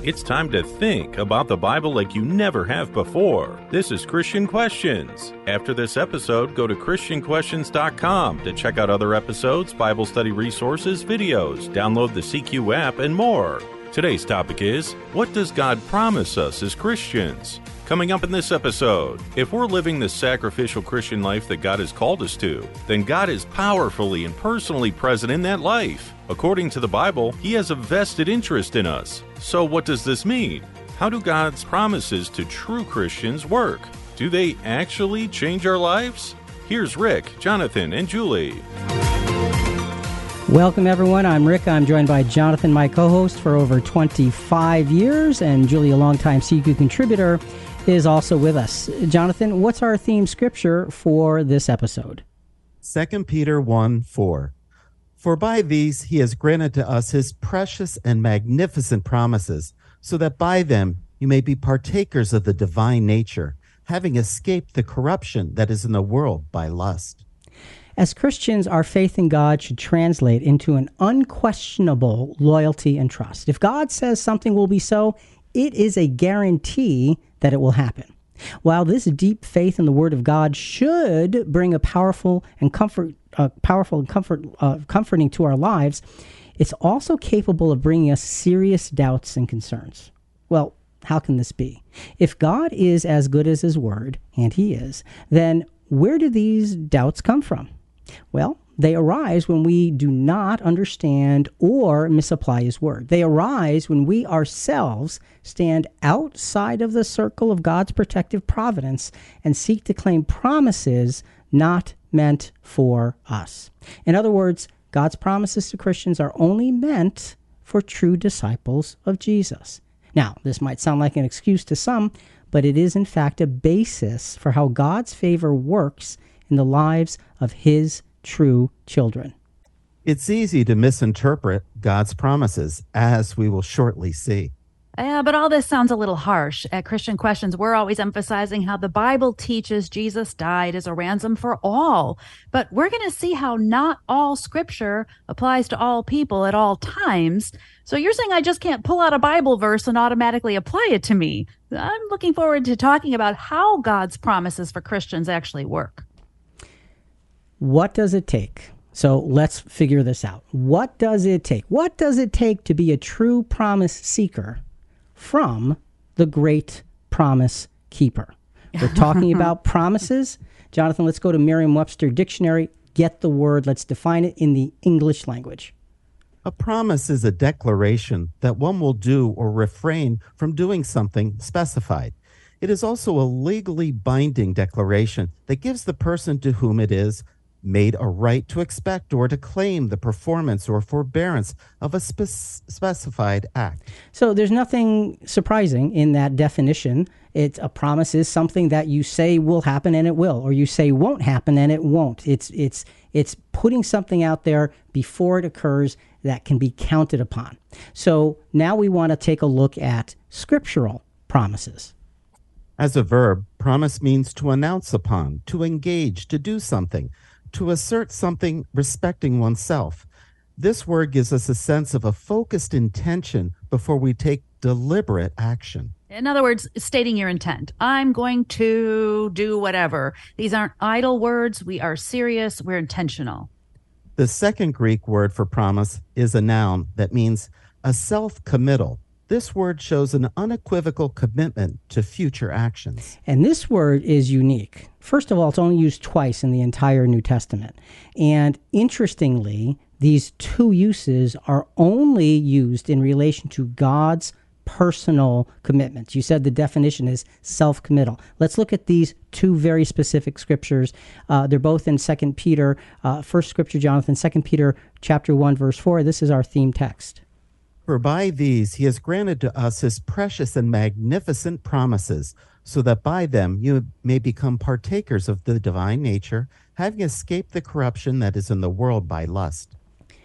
It's time to think about the Bible like you never have before. This is Christian Questions. After this episode, go to ChristianQuestions.com to check out other episodes, Bible study resources, videos, download the CQ app, and more. Today's topic is, what does God promise us as Christians? Coming up in this episode, if we're living the sacrificial Christian life that God has called us to, then God is powerfully and personally present in that life. According to the Bible, He has a vested interest in us. So what does this mean? How do God's promises to true Christians work? Do they actually change our lives? Here's Rick, Jonathan, and Julie. Welcome, everyone. I'm Rick. I'm joined by Jonathan, my co-host for over 25 years, and Julie, a longtime CQ contributor, is also with us. Jonathan, what's our theme scripture for this episode? 2 Peter 1:4. For by these he has granted to us his precious and magnificent promises, so that by them you may be partakers of the divine nature, having escaped the corruption that is in the world by lust. As Christians, our faith in God should translate into an unquestionable loyalty and trust. If God says something will be so, it is a guarantee that it will happen. While this deep faith in the Word of God should bring a powerful and comforting to our lives, it's also capable of bringing us serious doubts and concerns. Well, how can this be? If God is as good as His Word, and He is, then where do these doubts come from? Well, they arise when we do not understand or misapply His Word. They arise when we ourselves stand outside of the circle of God's protective providence and seek to claim promises not meant for us. In other words, God's promises to Christians are only meant for true disciples of Jesus. Now, this might sound like an excuse to some, but it is in fact a basis for how God's favor works in the lives of His true children. It's easy to misinterpret God's promises, as we will shortly see. Yeah, but all this sounds a little harsh. At Christian Questions, we're always emphasizing how the Bible teaches Jesus died as a ransom for all. But we're going to see how not all Scripture applies to all people at all times. So you're saying I just can't pull out a Bible verse and automatically apply it to me. I'm looking forward to talking about how God's promises for Christians actually work. What does it take? So let's figure this out. What does it take? What does it take to be a true promise seeker from the great promise keeper? We're talking about promises. Jonathan, let's go to Merriam-Webster Dictionary. Get the word. Let's define it in the English language. A promise is a declaration that one will do or refrain from doing something specified. It is also a legally binding declaration that gives the person to whom it is made a right to expect or to claim the performance or forbearance of a specified act. So there's nothing surprising in that definition. A promise is something that you say will happen and it will, or you say won't happen and it won't. It's putting something out there before it occurs that can be counted upon. So now we want to take a look at scriptural promises. As a verb, promise means to announce upon, to engage, to do something, to assert something respecting oneself. This word gives us a sense of a focused intention before we take deliberate action. In other words, stating your intent. I'm going to do whatever. These aren't idle words. We are serious. We're intentional. The second Greek word for promise is a noun that means a self-committal. This word shows an unequivocal commitment to future actions. And this word is unique. First of all, it's only used twice in the entire New Testament. And interestingly, these two uses are only used in relation to God's personal commitments. You said the definition is self-committal. Let's look at these two very specific scriptures. They're both in 2 Peter. First scripture, Jonathan, 2 Peter chapter 1, verse 4. This is our theme text. For by these he has granted to us his precious and magnificent promises, so that by them you may become partakers of the divine nature, having escaped the corruption that is in the world by lust.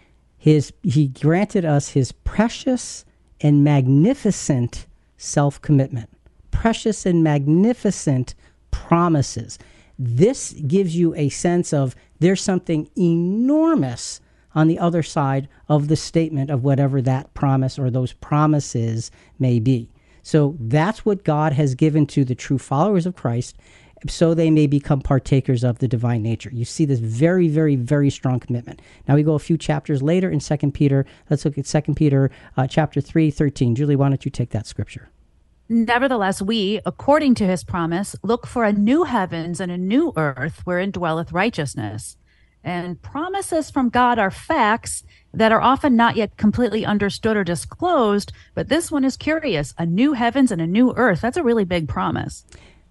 He granted us his precious and magnificent self-commitment, precious and magnificent promises. This gives you a sense of there's something enormous on the other side of the statement of whatever that promise or those promises may be. So that's what God has given to the true followers of Christ, so they may become partakers of the divine nature. You see this very, very, very strong commitment. Now we go a few chapters later in 2 Peter. Let's look at 2 Peter chapter 3:13. Julie, why don't you take that scripture? Nevertheless, we, according to his promise, look for a new heavens and a new earth wherein dwelleth righteousness. And promises from God are facts that are often not yet completely understood or disclosed, but this one is curious. A new heavens and a new earth. That's a really big promise.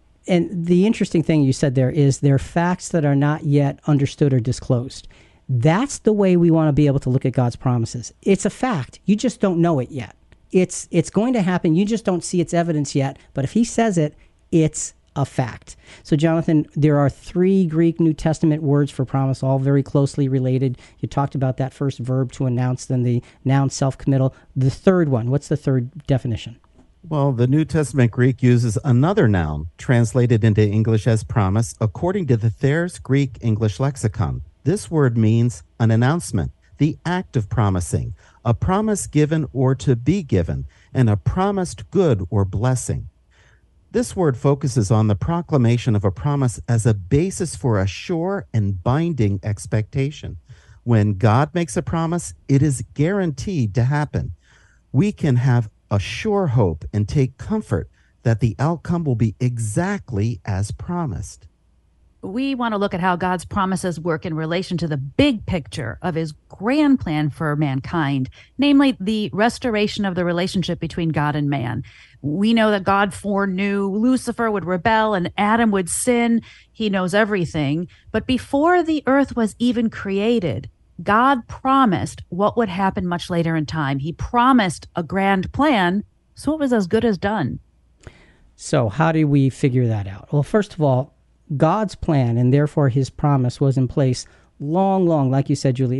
And the interesting thing you said there is they're facts that are not yet understood or disclosed. That's the way we want to be able to look at God's promises. It's a fact. You just don't know it yet. It's going to happen. You just don't see its evidence yet. But if he says it, it's a fact. So, Jonathan, there are 3 Greek New Testament words for promise, all very closely related. You talked about that first verb to announce, then the noun self-committal. The third one, what's the third definition? Well, the New Testament Greek uses another noun translated into English as promise according to the Thayer's Greek English lexicon. This word means an announcement, the act of promising, a promise given or to be given, and a promised good or blessing. This word focuses on the proclamation of a promise as a basis for a sure and binding expectation. When God makes a promise, it is guaranteed to happen. We can have a sure hope and take comfort that the outcome will be exactly as promised. We want to look at how God's promises work in relation to the big picture of his grand plan for mankind, namely the restoration of the relationship between God and man. We know that God foreknew Lucifer would rebel and Adam would sin. He knows everything. But before the earth was even created, God promised what would happen much later in time. He promised a grand plan, so it was as good as done. So how do we figure that out? Well, first of all, God's plan and therefore his promise was in place long, like you said, Julie,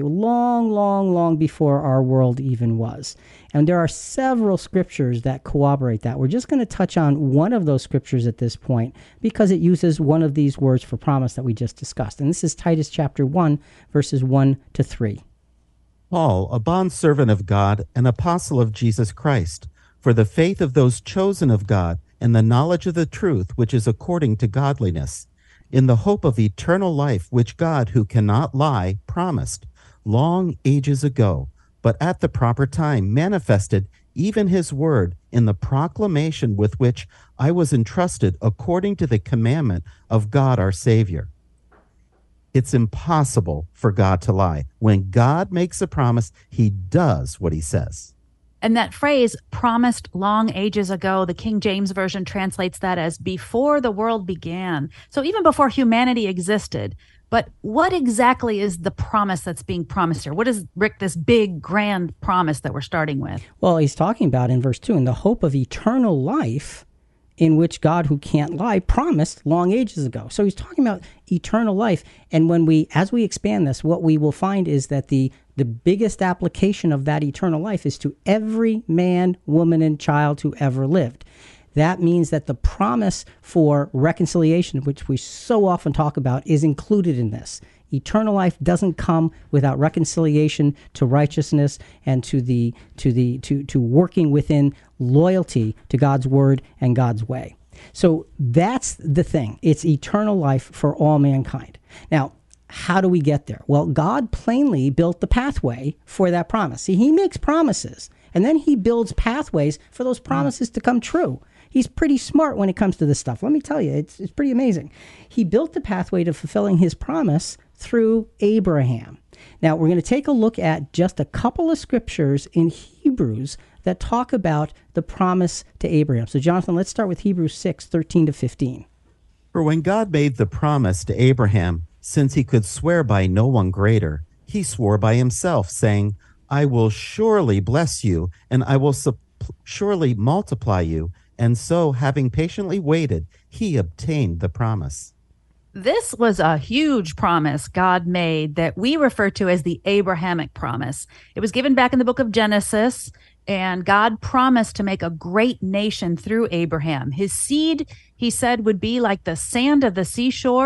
long before our world even was. And there are several scriptures that corroborate that. We're just going to touch on one of those scriptures at this point because it uses one of these words for promise that we just discussed. And this is Titus chapter 1, verses 1 to 3. Paul, a bondservant of God, an apostle of Jesus Christ, for the faith of those chosen of God and the knowledge of the truth which is according to godliness, in the hope of eternal life, which God, who cannot lie, promised long ages ago, but at the proper time manifested even his word in the proclamation with which I was entrusted according to the commandment of God our Savior. It's impossible for God to lie. When God makes a promise, he does what he says. And that phrase, promised long ages ago, the King James Version translates that as before the world began. So even before humanity existed. But what exactly is the promise that's being promised here? What is, Rick, this big, grand promise that we're starting with? Well, he's talking about in verse 2, in the hope of eternal life, in which God, who can't lie, promised long ages ago. So he's talking about eternal life. And as we expand this, what we will find is that the biggest application of that eternal life is to every man, woman, and child who ever lived. That means that the promise for reconciliation, which we so often talk about, is included in this. Eternal life doesn't come without reconciliation to righteousness and to working within loyalty to God's word and God's way. So that's the thing. It's eternal life for all mankind. Now, how do we get there? Well, God plainly built the pathway for that promise. See, he makes promises, and then he builds pathways for those promises to come true. He's pretty smart when it comes to this stuff. Let me tell you, it's pretty amazing. He built the pathway to fulfilling his promise through Abraham. Now, we're going to take a look at just a couple of scriptures in Hebrews that talk about the promise to Abraham. So, Jonathan, let's start with Hebrews 6, 13 to 15. For when God made the promise to Abraham, since he could swear by no one greater, he swore by himself, saying, I will surely bless you, and I will surely multiply you. And so, having patiently waited, he obtained the promise. This was a huge promise God made that we refer to as the Abrahamic promise. It was given back in the book of Genesis, and God promised to make a great nation through Abraham. His seed, he said, would be like the sand of the seashore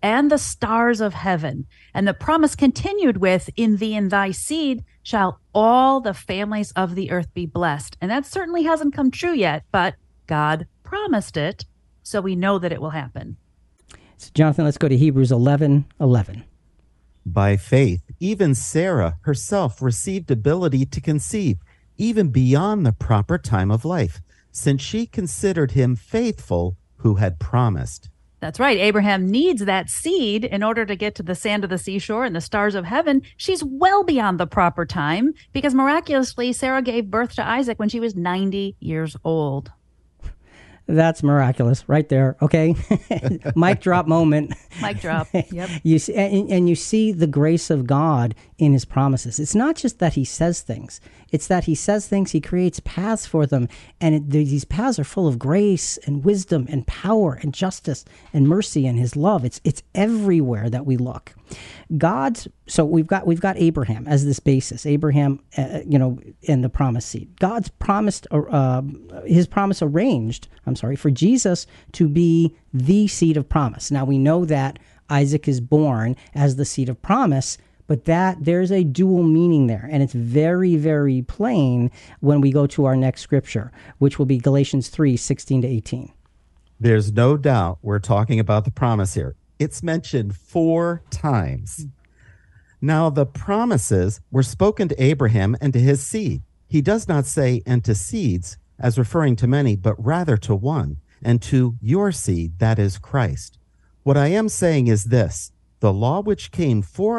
and the stars of heaven. And the promise continued with, in thee and thy seed shall all the families of the earth be blessed. And that certainly hasn't come true yet, but God promised it, so we know that it will happen. So Jonathan, let's go to Hebrews 11:11. By faith, even Sarah herself received ability to conceive, even beyond the proper time of life, since she considered him faithful who had promised. That's right. Abraham needs that seed in order to get to the sand of the seashore and the stars of heaven. She's well beyond the proper time because miraculously, Sarah gave birth to Isaac when she was 90 years old. That's miraculous right there. Okay. Mic drop moment. Mic drop. Yep. You see, and you see the grace of God in his promises. It's not just that he says things. It's that he says things, he creates paths for them. And these paths are full of grace and wisdom and power and justice and mercy and his love. It's everywhere that we look. So we've got Abraham as this basis. Abraham, in the promised seed. God's promised, his promise arranged, for Jesus to be the seed of promise. Now we know that Isaac is born as the seed of promise, but that there's a dual meaning there, and it's very, very plain when we go to our next scripture, which will be Galatians 3:16-18. There's no doubt we're talking about the promise here. It's mentioned 4 times. Now, the promises were spoken to Abraham and to his seed. He does not say, and to seeds, as referring to many, but rather to one, and to your seed, that is Christ. What I am saying is this: the law which came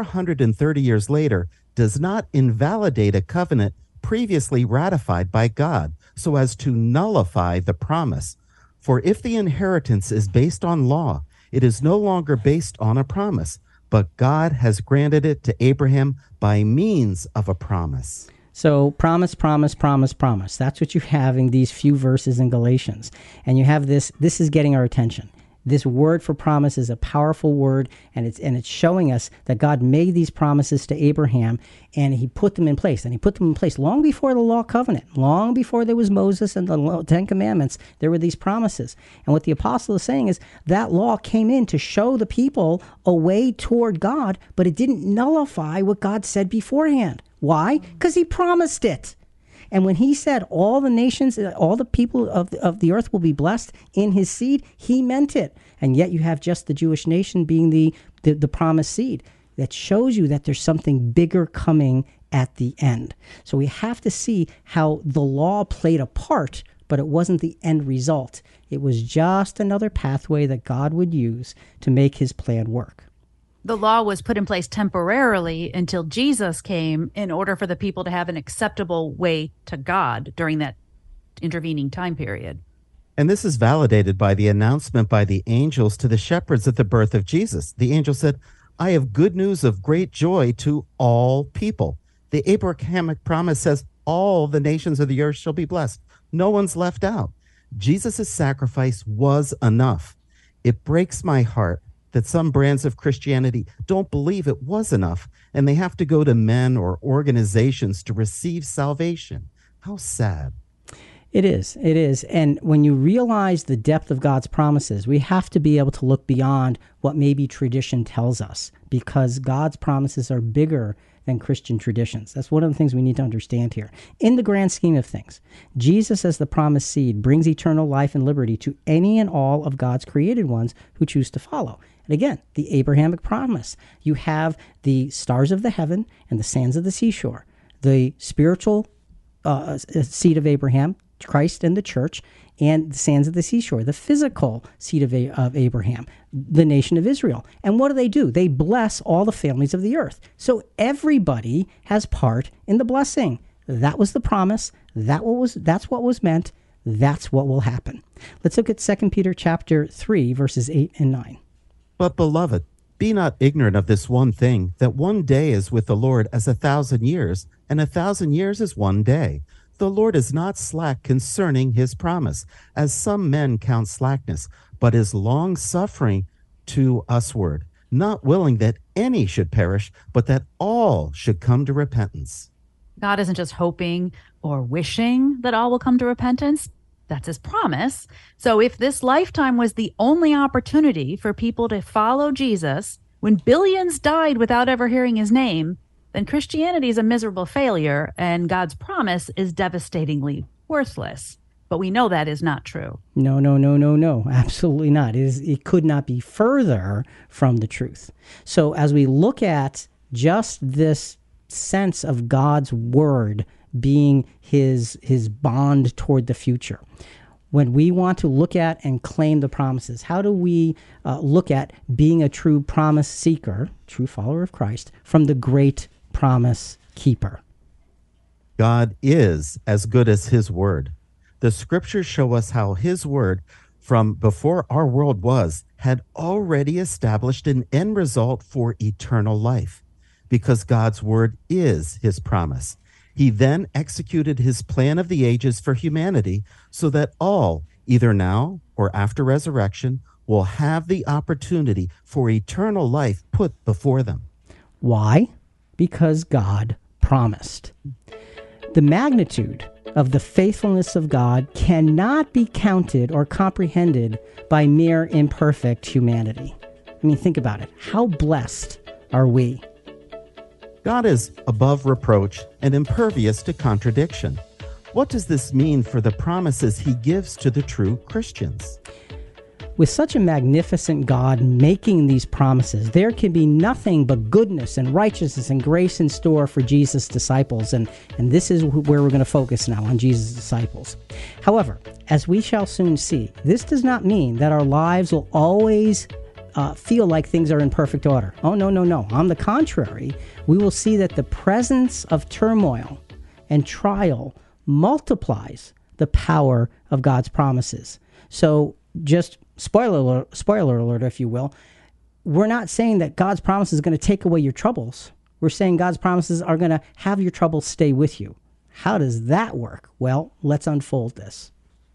430 years later does not invalidate a covenant previously ratified by God so as to nullify the promise. For if the inheritance is based on law, it is no longer based on a promise, but God has granted it to Abraham by means of a promise. So promise, promise, promise, promise. That's what you have in these few verses in Galatians. And you have this is getting our attention. This word for promise is a powerful word, and it's showing us that God made these promises to Abraham, and he put them in place. And he put them in place long before the law covenant, long before there was Moses and the 10 Commandments. There were these promises. And what the apostle is saying is that law came in to show the people a way toward God, but it didn't nullify what God said beforehand. Why? Because he promised it. And when he said all the nations, all the people of the earth will be blessed in his seed, he meant it. And yet you have just the Jewish nation being the promised seed. That shows you that there's something bigger coming at the end. So we have to see how the law played a part, but it wasn't the end result. It was just another pathway that God would use to make his plan work. The law was put in place temporarily until Jesus came in order for the people to have an acceptable way to God during that intervening time period. And this is validated by the announcement by the angels to the shepherds at the birth of Jesus. The angel said, I have good news of great joy to all people. The Abrahamic promise says all the nations of the earth shall be blessed. No one's left out. Jesus' sacrifice was enough. It breaks my heart that some brands of Christianity don't believe it was enough, and they have to go to men or organizations to receive salvation. How sad. It is. And when you realize the depth of God's promises, we have to be able to look beyond what maybe tradition tells us, because God's promises are bigger than Christian traditions. That's one of the things we need to understand here. In the grand scheme of things, Jesus as the promised seed brings eternal life and liberty to any and all of God's created ones who choose to follow. And again, the Abrahamic promise. You have the stars of the heaven and the sands of the seashore, the spiritual seed of Abraham, Christ and the church, and the sands of the seashore, the physical seed of Abraham, the nation of Israel. And what do? They bless all the families of the earth. So everybody has part in the blessing. That was the promise. That's what was meant. That's what will happen. Let's look at 2 Peter chapter 3, verses 8 and 9. But beloved, be not ignorant of this one thing, that one day is with the Lord as 1,000 years, and 1,000 years is one day. The Lord is not slack concerning his promise, as some men count slackness, but is long-suffering to usward, not willing that any should perish, but that all should come to repentance. God isn't just hoping or wishing that all will come to repentance. That's his promise. So if this lifetime was the only opportunity for people to follow Jesus, when billions died without ever hearing his name, then Christianity is a miserable failure and God's promise is devastatingly worthless. But we know that is not true. No, no, no, no, no. Absolutely not. It could not be further from the truth. So as we look at just this sense of God's word being his bond toward the future, when we want to look at and claim the promises, how do we look at being a true promise seeker, true follower of Christ, from the great promise keeper? God is as good as his word. The scriptures show us how his word from before our world was had already established an end result for eternal life, because God's word is his promise. He then executed his plan of the ages for humanity so that all, either now or after resurrection, will have the opportunity for eternal life put before them. Why? Because God promised. The magnitude of the faithfulness of God cannot be counted or comprehended by mere imperfect humanity. I mean, think about it. How blessed are we? God is above reproach and impervious to contradiction. What does this mean for the promises he gives to the true Christians? With such a magnificent God making these promises, there can be nothing but goodness and righteousness and grace in store for Jesus' disciples. And this is where we're going to focus now, on Jesus' disciples. However, as we shall soon see, this does not mean that our lives will always feel like things are in perfect order. Oh, no, no, no. On the contrary, we will see that the presence of turmoil and trial multiplies the power of God's promises. So just spoiler alert, if you will, we're not saying that God's promise is going to take away your troubles. We're saying God's promises are going to have your troubles stay with you. How does that work? Well, let's unfold this.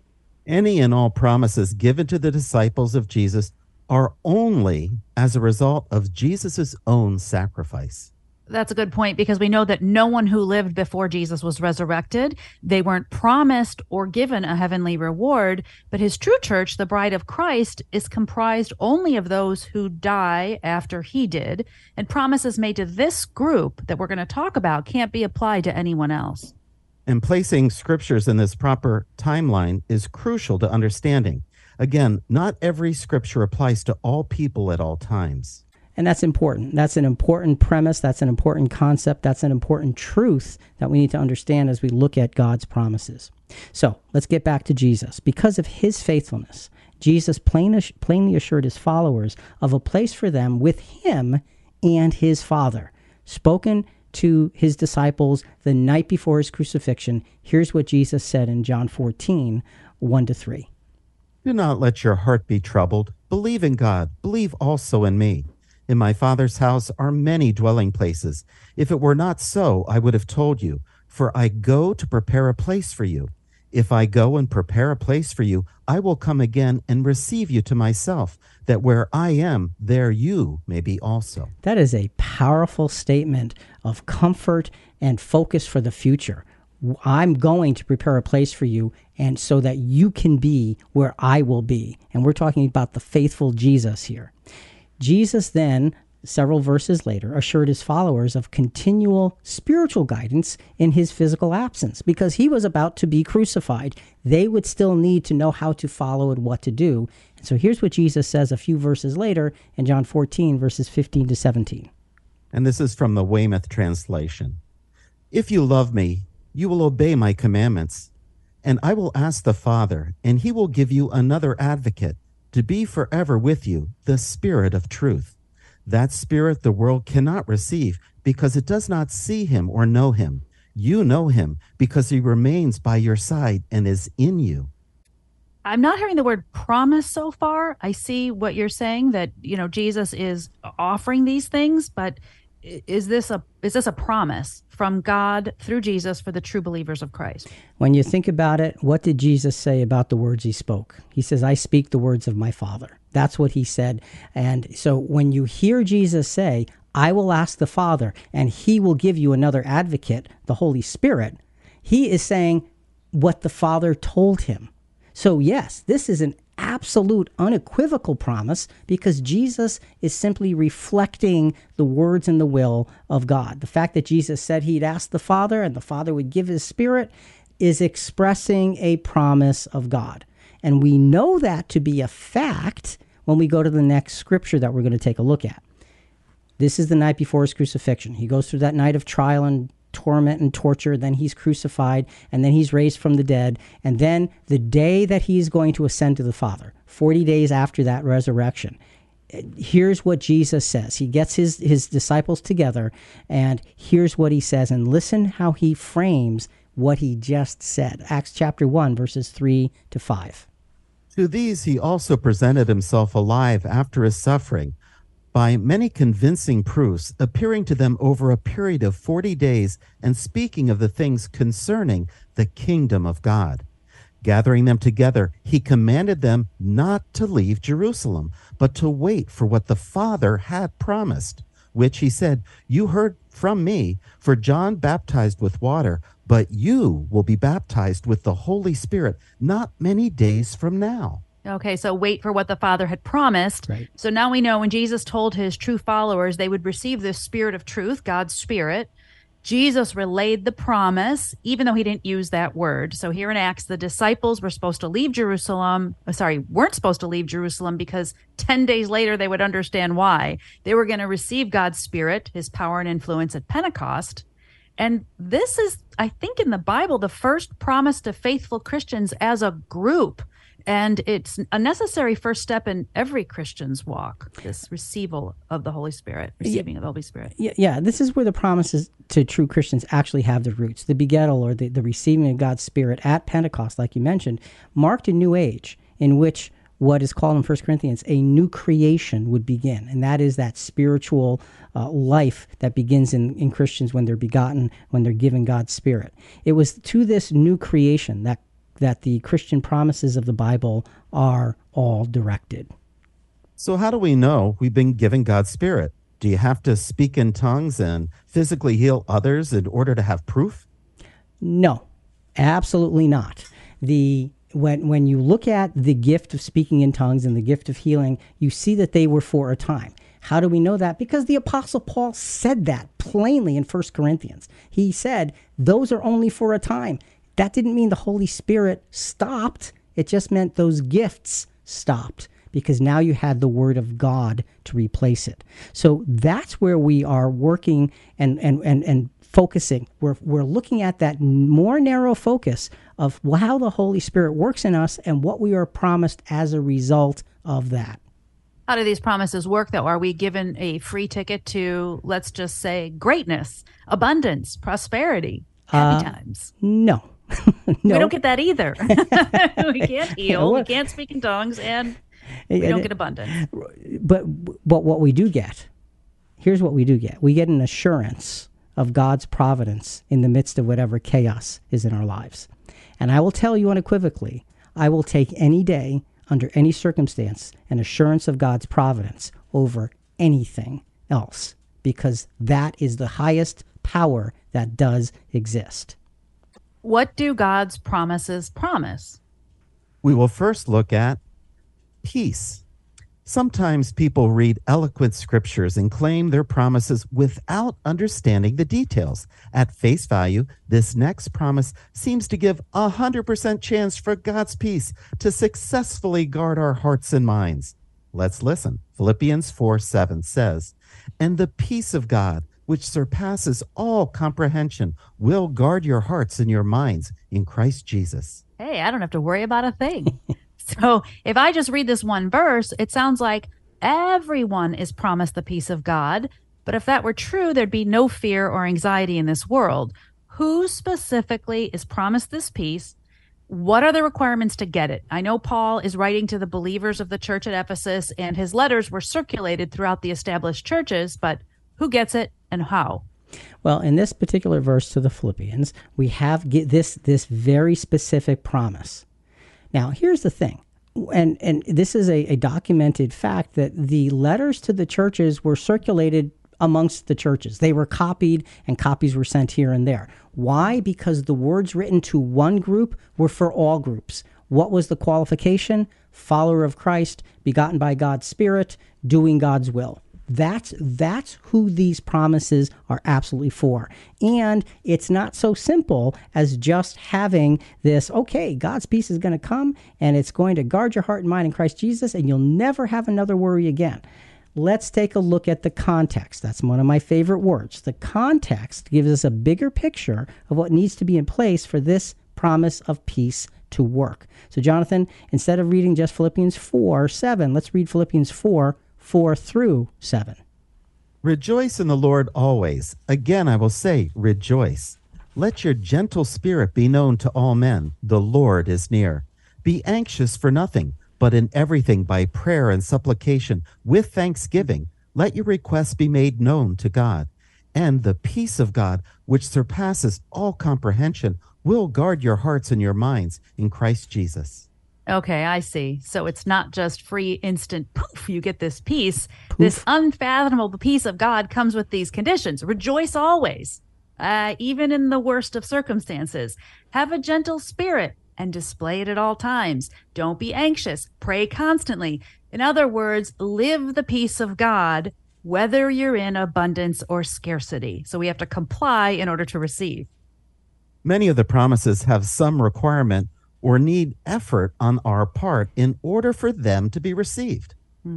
Any and all promises given to the disciples of Jesus are only as a result of Jesus' own sacrifice. That's a good point, because we know that no one who lived before Jesus was resurrected. They weren't promised or given a heavenly reward, but his true church, the bride of Christ, is comprised only of those who die after he did, and promises made to this group that we're going to talk about can't be applied to anyone else. And placing scriptures in this proper timeline is crucial to understanding. Again, not every scripture applies to all people at all times. And that's important. That's an important premise. That's an important concept. That's an important truth that we need to understand as we look at God's promises. So let's get back to Jesus. Because of his faithfulness, Jesus plainly assured his followers of a place for them with him and his Father. Spoken to his disciples the night before his crucifixion, here's what Jesus said in John 14, 1-3. Do not let your heart be troubled. Believe in God. Believe also in me. In my Father's house are many dwelling places. If it were not so, I would have told you, for I go to prepare a place for you. If I go and prepare a place for you, I will come again and receive you to myself, that where I am, there you may be also. That is a powerful statement of comfort and focus for the future. I'm going to prepare a place for you, and so that you can be where I will be. And we're talking about the faithful Jesus here. Jesus then, several verses later, assured his followers of continual spiritual guidance in his physical absence. Because he was about to be crucified, they would still need to know how to follow and what to do. And so here's what Jesus says a few verses later in John 14, verses 15-17. And this is from the Weymouth translation. If you love me, you will obey my commandments. And I will ask the Father, and he will give you another advocate, to be forever with you, the Spirit of truth. That Spirit the world cannot receive, because it does not see him or know him. You know him, because he remains by your side and is in you. I'm not hearing the word promise so far. I see what you're saying, that, Jesus is offering these things, but is this a promise from God through Jesus for the true believers of Christ? When you think about it, what did Jesus say about the words he spoke? He says, I speak the words of my Father. That's what he said. And so when you hear Jesus say, I will ask the Father, and he will give you another advocate, the Holy Spirit, he is saying what the Father told him. So yes, this is an absolute unequivocal promise because Jesus is simply reflecting the words and the will of God. The fact that Jesus said he'd ask the Father and the Father would give his Spirit is expressing a promise of God. And we know that to be a fact when we go to the next scripture that we're going to take a look at. This is the night before his crucifixion. He goes through that night of trial and torment and torture, then he's crucified, and then he's raised from the dead, and then the day that he's going to ascend to the Father, 40 days after that resurrection, here's what Jesus says. He gets his disciples together, and here's what he says, and listen how he frames what he just said. Acts chapter 1, verses 3 to 5. To these he also presented himself alive after his suffering, by many convincing proofs, appearing to them over a period of 40 days, and speaking of the things concerning the kingdom of God. Gathering them together, he commanded them not to leave Jerusalem, but to wait for what the Father had promised, which he said, "You heard from me, for John baptized with water, but you will be baptized with the Holy Spirit not many days from now." Okay, so wait for what the Father had promised. Right. So now we know when Jesus told his true followers they would receive this Spirit of truth, God's Spirit, Jesus relayed the promise, even though he didn't use that word. So here in Acts, the disciples were supposed to leave Jerusalem. Weren't supposed to leave Jerusalem because 10 days later they would understand why. They were going to receive God's Spirit, his power and influence at Pentecost. And this is, I think, in the Bible, the first promise to faithful Christians as a group. And it's a necessary first step in every Christian's walk, this receiving of the Holy Spirit. Yeah, this is where the promises to true Christians actually have their roots. The begettal, or the receiving of God's Spirit at Pentecost, like you mentioned, marked a new age in which what is called in 1 Corinthians a new creation would begin. And that is that spiritual life that begins in Christians when they're begotten, when they're given God's Spirit. It was to this new creation that the Christian promises of the Bible are all directed. So how do we know we've been given God's Spirit? Do you have to speak in tongues and physically heal others in order to have proof? No, absolutely not. When you look at the gift of speaking in tongues and the gift of healing, you see that they were for a time. How do we know that? Because the Apostle Paul said that plainly in 1 Corinthians. He said, those are only for a time. That didn't mean the Holy Spirit stopped. It just meant those gifts stopped because now you had the Word of God to replace it. So that's where we are working and focusing. We're looking at that more narrow focus of how the Holy Spirit works in us and what we are promised as a result of that. How do these promises work, though? Are we given a free ticket to, let's just say, greatness, abundance, prosperity, happy times? No. No. We don't get that either. We can't heal, we can't speak in tongues, and we don't get abundance. But what we do get, here's what we do get. We get an assurance of God's providence in the midst of whatever chaos is in our lives. And I will tell you unequivocally, I will take any day, under any circumstance, an assurance of God's providence over anything else, because that is the highest power that does exist. What do God's promises promise? We will first look at peace. Sometimes people read eloquent scriptures and claim their promises without understanding the details. At face value, this next promise seems to give 100% chance for God's peace to successfully guard our hearts and minds. Let's listen. Philippians 4:7 says, "And the peace of God, which surpasses all comprehension, will guard your hearts and your minds in Christ Jesus." Hey, I don't have to worry about a thing. So if I just read this one verse, it sounds like everyone is promised the peace of God. But if that were true, there'd be no fear or anxiety in this world. Who specifically is promised this peace? What are the requirements to get it? I know Paul is writing to the believers of the church at Ephesus, and his letters were circulated throughout the established churches, but who gets it and how? Well, in this particular verse to the Philippians, we have this very specific promise. Now, here's the thing, and this is a documented fact, that the letters to the churches were circulated amongst the churches. They were copied, and copies were sent here and there. Why? Because the words written to one group were for all groups. What was the qualification? Follower of Christ, begotten by God's Spirit, doing God's will. That's who these promises are absolutely for. And it's not so simple as just having this, okay, God's peace is going to come and it's going to guard your heart and mind in Christ Jesus and you'll never have another worry again. Let's take a look at the context. That's one of my favorite words. The context gives us a bigger picture of what needs to be in place for this promise of peace to work. So Jonathan, instead of reading just Philippians 4:7, let's read Philippians 4:4 through 7. Rejoice in the Lord always. Again, I will say, rejoice. Let your gentle spirit be known to all men. The Lord is near. Be anxious for nothing, but in everything by prayer and supplication, with thanksgiving, let your requests be made known to God. And the peace of God, which surpasses all comprehension, will guard your hearts and your minds in Christ Jesus. Okay, I see. So it's not just free, instant, poof, you get this peace. Poof. This unfathomable peace of God comes with these conditions. Rejoice always, even in the worst of circumstances. Have a gentle spirit and display it at all times. Don't be anxious. Pray constantly. In other words, live the peace of God, whether you're in abundance or scarcity. So we have to comply in order to receive. Many of the promises have some requirement or need effort on our part in order for them to be received.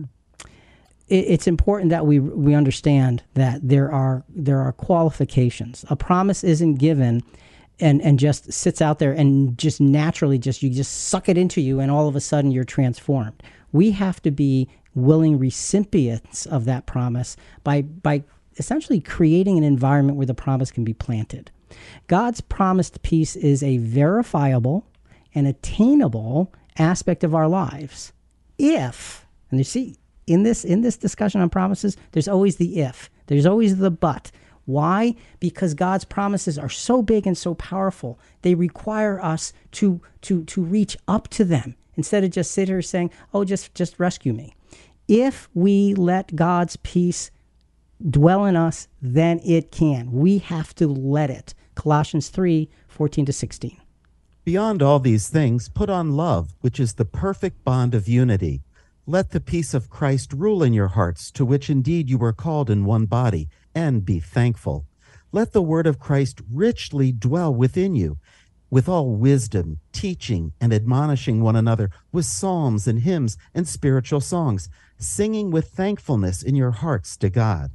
It's important that we understand that there are qualifications. A promise isn't given and just sits out there and just naturally you just suck it into you and all of a sudden you're transformed. We have to be willing recipients of that promise by essentially creating an environment where the promise can be planted. God's promised peace is a verifiable and attainable aspect of our lives. If, and you see, in this discussion on promises, there's always the if. There's always the but. Why? Because God's promises are so big and so powerful. They require us to reach up to them instead of just sit here saying, oh, just rescue me. If we let God's peace dwell in us, then it can. We have to let it. Colossians 3:14-16. Beyond all these things, put on love, which is the perfect bond of unity. Let the peace of Christ rule in your hearts, to which indeed you were called in one body, and be thankful. Let the word of Christ richly dwell within you, with all wisdom, teaching and admonishing one another with psalms and hymns and spiritual songs, singing with thankfulness in your hearts to God.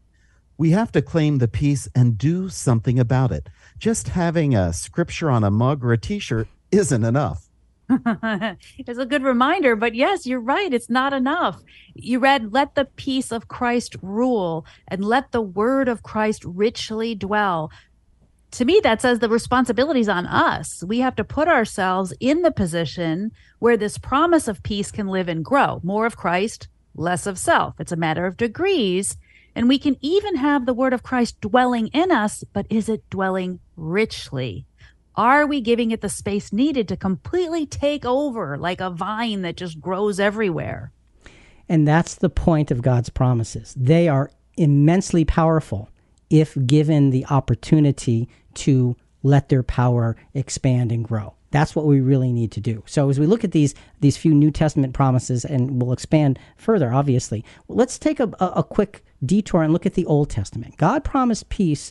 We have to claim the peace and do something about it. Just having a scripture on a mug or a t-shirt isn't enough. It's a good reminder, but yes, you're right. It's not enough. You read, let the peace of Christ rule and let the word of Christ richly dwell. To me, that says the responsibility's on us. We have to put ourselves in the position where this promise of peace can live and grow. More of Christ, less of self. It's a matter of degrees. And we can even have the word of Christ dwelling in us, but is it dwelling richly? Are we giving it the space needed to completely take over like a vine that just grows everywhere? And that's the point of God's promises. They are immensely powerful if given the opportunity to let their power expand and grow. That's what we really need to do. So as we look at these few New Testament promises, and we'll expand further, obviously, let's take a quick detour and look at the Old Testament. God promised peace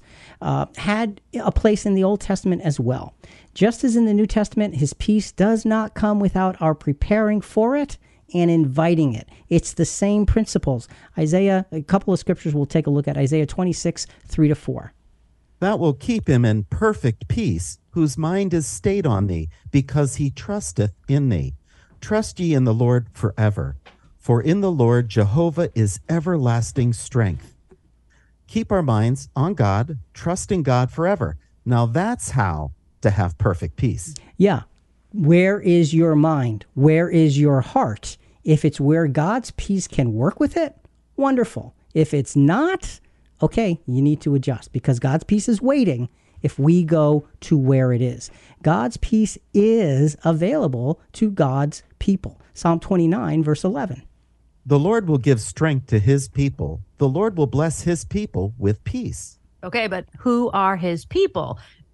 had a place in the Old Testament as well. Just as in the New Testament, his peace does not come without our preparing for it and inviting it. It's the same principles. Isaiah, a couple of scriptures we'll take a look at. Isaiah 26, 3-4. That will keep him in perfect peace, whose mind is stayed on thee, because he trusteth in thee. Trust ye in the Lord forever, for in the Lord Jehovah is everlasting strength. Keep our minds on God, trusting God forever. Now that's how to have perfect peace. Yeah. Where is your mind? Where is your heart? If it's where God's peace can work with it, wonderful. If it's not, okay, you need to adjust because God's peace is waiting if we go to where it is. God's peace is available to God's people. Psalm 29, verse 11. The Lord will give strength to his people. The Lord will bless his people with peace. Okay, but who are his people?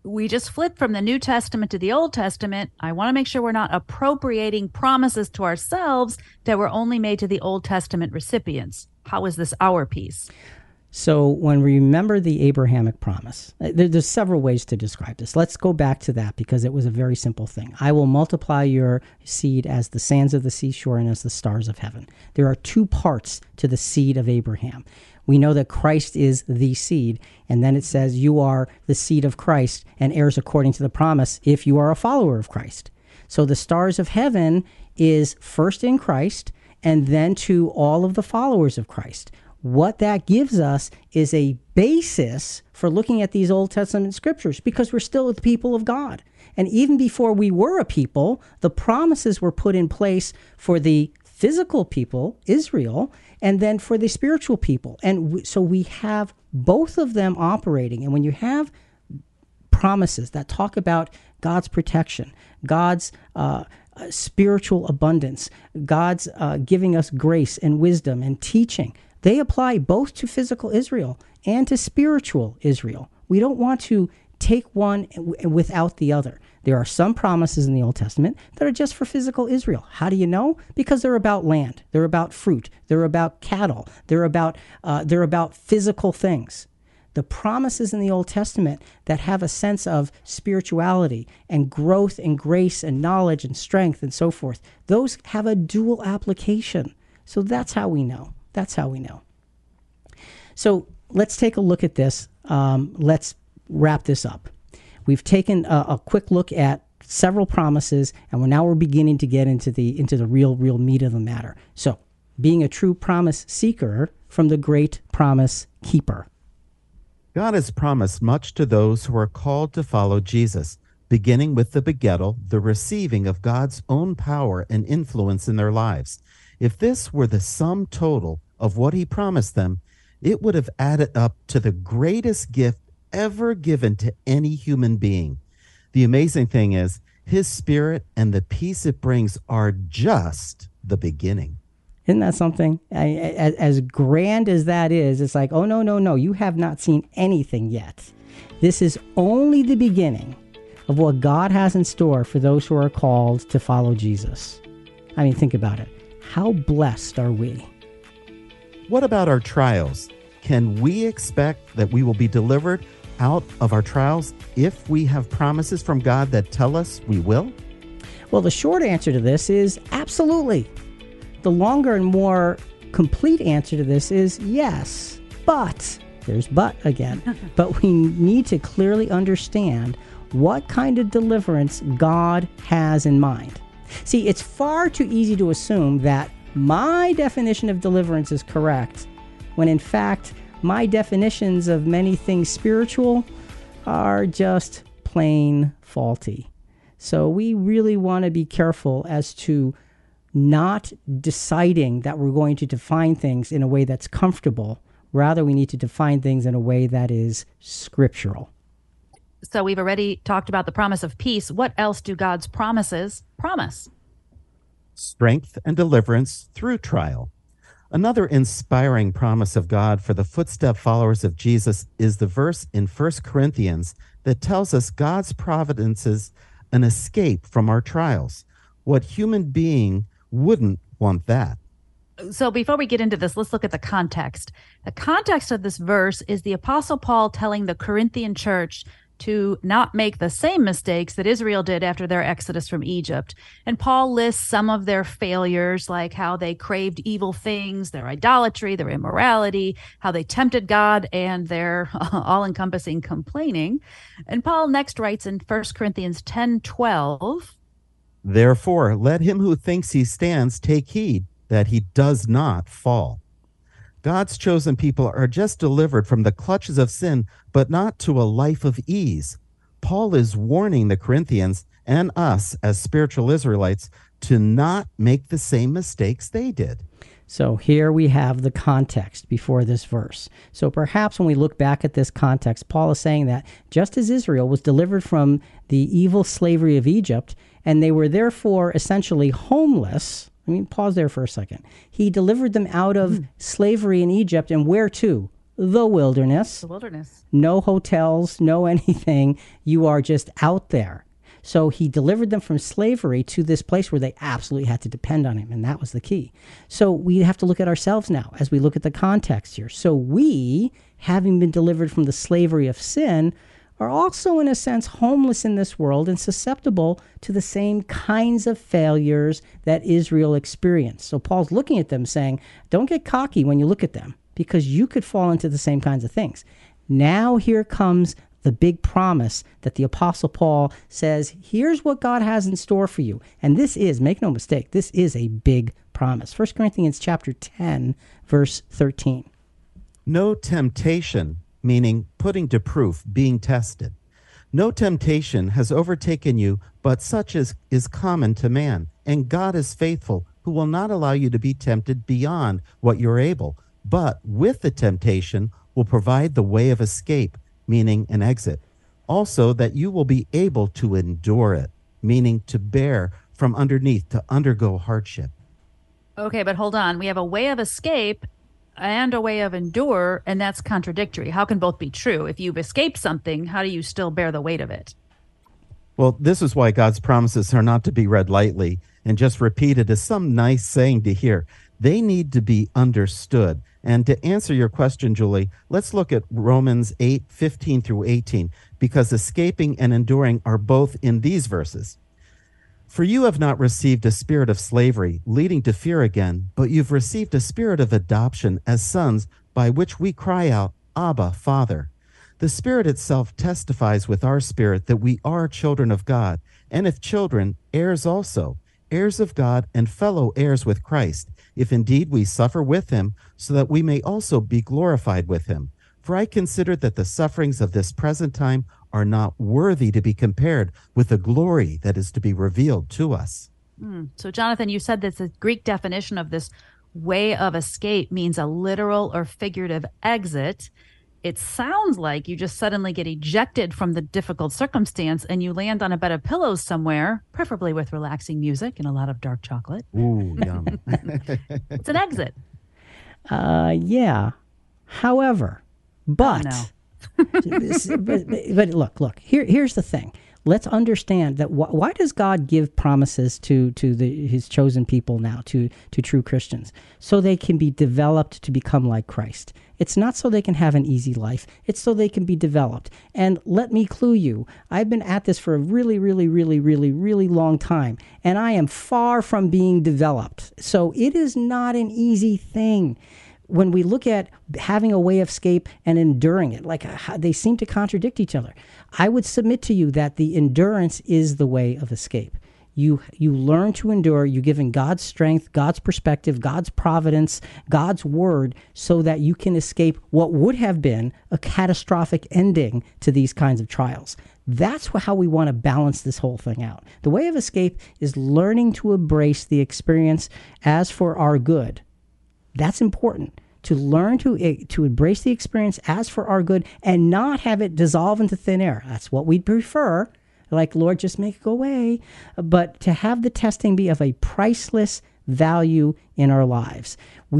we just flipped from the New Testament to the Old Testament. I want to make sure we're not appropriating promises to ourselves that were only made to the Old Testament recipients. How is this our piece? So when we remember the Abrahamic promise, there's several ways to describe this. Let's go back to that because it was a very simple thing. I will multiply your seed as the sands of the seashore and as the stars of heaven. There are two parts to the seed of Abraham. We know that Christ is the seed, and then it says you are the seed of Christ and heirs according to the promise if you are a follower of Christ. So the stars of heaven is first in Christ and then to all of the followers of Christ. What that gives us is a basis for looking at these Old Testament scriptures because we're still the people of God. And even before we were a people, the promises were put in place for the physical people, Israel, and then for the spiritual people. And so we have both of them operating. And when you have promises that talk about God's protection, God's spiritual abundance, God's giving us grace and wisdom and teaching, they apply both to physical Israel and to spiritual Israel. We don't want to take one without the other. There are some promises in the Old Testament that are just for physical Israel. How do you know? Because they're about land, they're about fruit, they're about cattle, they're about physical things. The promises in the Old Testament that have a sense of spirituality and growth and grace and knowledge and strength and so forth, those have a dual application. So that's how we know. That's how we know. So let's take a look at this. Let's wrap this up. We've taken a quick look at several promises, and now we're beginning to get into the real meat of the matter. So, being a true promise seeker from the great promise keeper. God has promised much to those who are called to follow Jesus, beginning with the begettal, the receiving of God's own power and influence in their lives. If this were the sum total of what he promised them, it would have added up to the greatest gift ever given to any human being. The amazing thing is, his spirit and the peace it brings are just the beginning. Isn't that something? As grand as that is, it's like, oh, no, you have not seen anything yet. This is only the beginning of what God has in store for those who are called to follow Jesus. I mean, think about it. How blessed are we? What about our trials? Can we expect that we will be delivered out of our trials if we have promises from God that tell us we will? Well, the short answer to this is absolutely. The longer and more complete answer to this is yes, but, there's but again, but we need to clearly understand what kind of deliverance God has in mind. See, it's far too easy to assume that my definition of deliverance is correct, when in fact, my definitions of many things spiritual are just plain faulty. So we really want to be careful as to not deciding that we're going to define things in a way that's comfortable. Rather, we need to define things in a way that is scriptural. So we've already talked about the promise of peace. What else do God's promises promise? Strength and deliverance through trial. Another inspiring promise of God for the footstep followers of Jesus is the verse in 1 Corinthians that tells us God's providence is an escape from our trials. What human being wouldn't want that? So before we get into this, let's look at the context. The context of this verse is the Apostle Paul telling the Corinthian church to not make the same mistakes that Israel did after their exodus from Egypt. And Paul lists some of their failures, like how they craved evil things, their idolatry, their immorality, how they tempted God, and their all-encompassing complaining. And Paul next writes in 1 Corinthians 10:12, "Therefore, let him who thinks he stands take heed that he does not fall." God's chosen people are just delivered from the clutches of sin, but not to a life of ease. Paul is warning the Corinthians and us as spiritual Israelites to not make the same mistakes they did. So here we have the context before this verse. So perhaps when we look back at this context, Paul is saying that just as Israel was delivered from the evil slavery of Egypt, and they were therefore essentially homeless. I mean, pause there for a second. He delivered them out of slavery in Egypt, and where to? the wilderness. The wilderness. No hotels, no anything. You are just out there. So he delivered them from slavery to this place where they absolutely had to depend on him, and that was the key. So we have to look at ourselves now as we look at the context here. So we, having been delivered from the slavery of sin, are also, in a sense, homeless in this world and susceptible to the same kinds of failures that Israel experienced. So Paul's looking at them saying, don't get cocky when you look at them, because you could fall into the same kinds of things. Now here comes the big promise that the Apostle Paul says, here's what God has in store for you. And this is, make no mistake, this is a big promise. 1 Corinthians chapter 10, verse 13. No temptation, meaning putting to proof, being tested. No temptation has overtaken you, but such as is common to man. And God is faithful, who will not allow you to be tempted beyond what you're able, but with the temptation will provide the way of escape, meaning an exit. Also, that you will be able to endure it, meaning to bear from underneath, to undergo hardship. Okay, but hold on. We have a way of escape and a way of endure, and that's contradictory. How can both be true? If you've escaped something, how do you still bear the weight of it? Well, this is why God's promises are not to be read lightly and just repeated as some nice saying to hear. They need to be understood. And to answer your question, Julie, let's look at Romans 8:15 through 18, because escaping and enduring are both in these verses. For you have not received a spirit of slavery, leading to fear again, but you've received a spirit of adoption as sons, by which we cry out, Abba, Father. The Spirit itself testifies with our spirit that we are children of God, and if children, heirs also, heirs of God and fellow heirs with Christ, if indeed we suffer with him, so that we may also be glorified with him. For I consider that the sufferings of this present time are not worthy to be compared with the glory that is to be revealed to us. So, Jonathan, you said that the Greek definition of this way of escape means a literal or figurative exit. It sounds like you just suddenly get ejected from the difficult circumstance and you land on a bed of pillows somewhere, preferably with relaxing music and a lot of dark chocolate. Ooh, yum. It's an exit. Yeah. However, but, but look, here's the thing. Let's understand that why does God give promises to his chosen people now, to true Christians? So they can be developed to become like Christ. It's not so they can have an easy life. It's so they can be developed. And let me clue you, I've been at this for a really, really, really, really, really long time, and I am far from being developed. So it is not an easy thing. When we look at having a way of escape and enduring it, like they seem to contradict each other. I would submit to you that the endurance is the way of escape. You learn to endure, you give in God's strength, God's perspective, God's providence, God's word, so that you can escape what would have been a catastrophic ending to these kinds of trials. That's how we want to balance this whole thing out. The way of escape is learning to embrace the experience as for our good. That's important, to learn to embrace the experience as for our good and not have it dissolve into thin air. That's what we'd prefer. Like, Lord, just make it go away. But to have the testing be of a priceless value in our lives.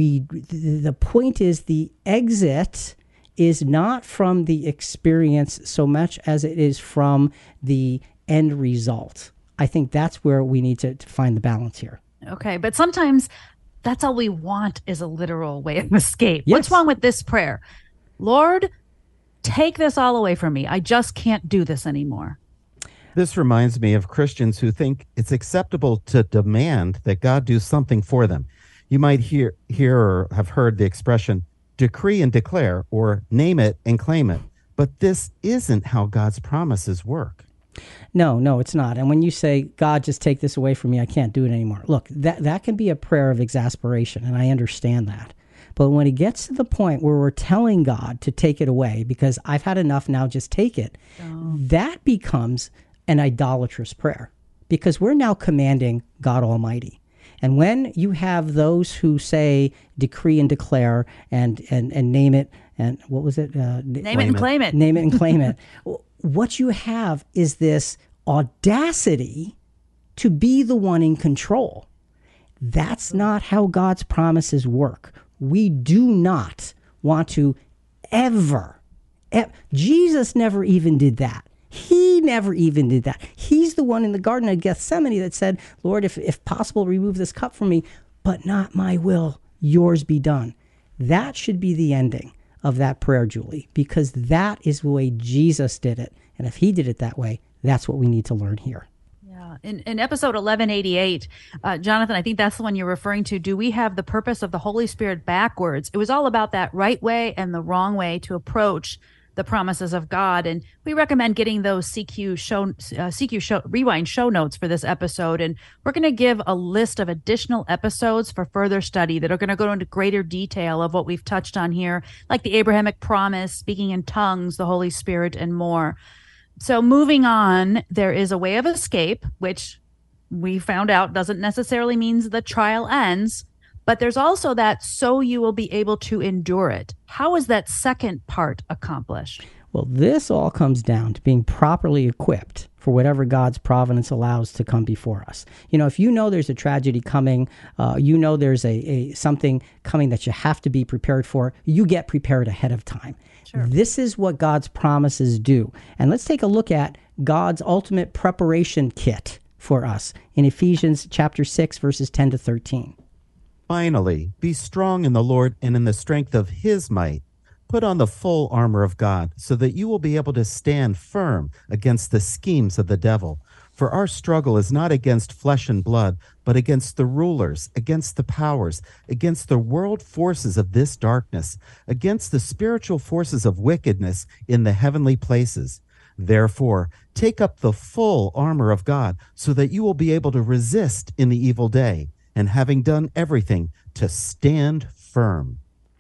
The point is the exit is not from the experience so much as it is from the end result. I think that's where we need to find the balance here. Okay, but sometimes that's all we want is a literal way of escape. Yes. What's wrong with this prayer? Lord, take this all away from me. I just can't do this anymore. This reminds me of Christians who think it's acceptable to demand that God do something for them. You might hear or have heard the expression decree and declare, or name it and claim it. But this isn't how God's promises work. No, it's not. And when you say, God, just take this away from me, I can't do it anymore. Look, that can be a prayer of exasperation, and I understand that. But when it gets to the point where we're telling God to take it away because I've had enough, now just take it, that becomes an idolatrous prayer, because we're now commanding God Almighty. And when you have those who say decree and declare and name it, and what was it? Name it and claim it. Name it and claim it. What you have is this audacity to be the one in control. That's not how God's promises work. We do not want to ever. Jesus never even did that. He never even did that. He's the one in the Garden of Gethsemane that said, Lord, if possible, remove this cup from me, but not my will, yours be done. That should be the ending of that prayer, Julie, because that is the way Jesus did it. And if he did it that way, that's what we need to learn here. Yeah. In episode 1188, Jonathan, I think that's the one you're referring to. Do we have the purpose of the Holy Spirit backwards? It was all about that right way and the wrong way to approach the promises of God. And we recommend getting those CQ Rewind show notes for this episode. And we're going to give a list of additional episodes for further study that are going to go into greater detail of what we've touched on here, like the Abrahamic promise, speaking in tongues, the Holy Spirit, and more. So moving on, there is a way of escape, which we found out doesn't necessarily mean the trial ends. But there's also that so you will be able to endure it. How is that second part accomplished? Well, this all comes down to being properly equipped for whatever God's providence allows to come before us. You know, if you know there's a tragedy coming, you know there's a something coming that you have to be prepared for, you get prepared ahead of time. Sure. This is what God's promises do. And let's take a look at God's ultimate preparation kit for us in Ephesians chapter 6, verses 10 to 13. Finally, be strong in the Lord and in the strength of his might. Put on the full armor of God so that you will be able to stand firm against the schemes of the devil. For our struggle is not against flesh and blood, but against the rulers, against the powers, against the world forces of this darkness, against the spiritual forces of wickedness in the heavenly places. Therefore, take up the full armor of God so that you will be able to resist in the evil day, and having done everything, to stand firm.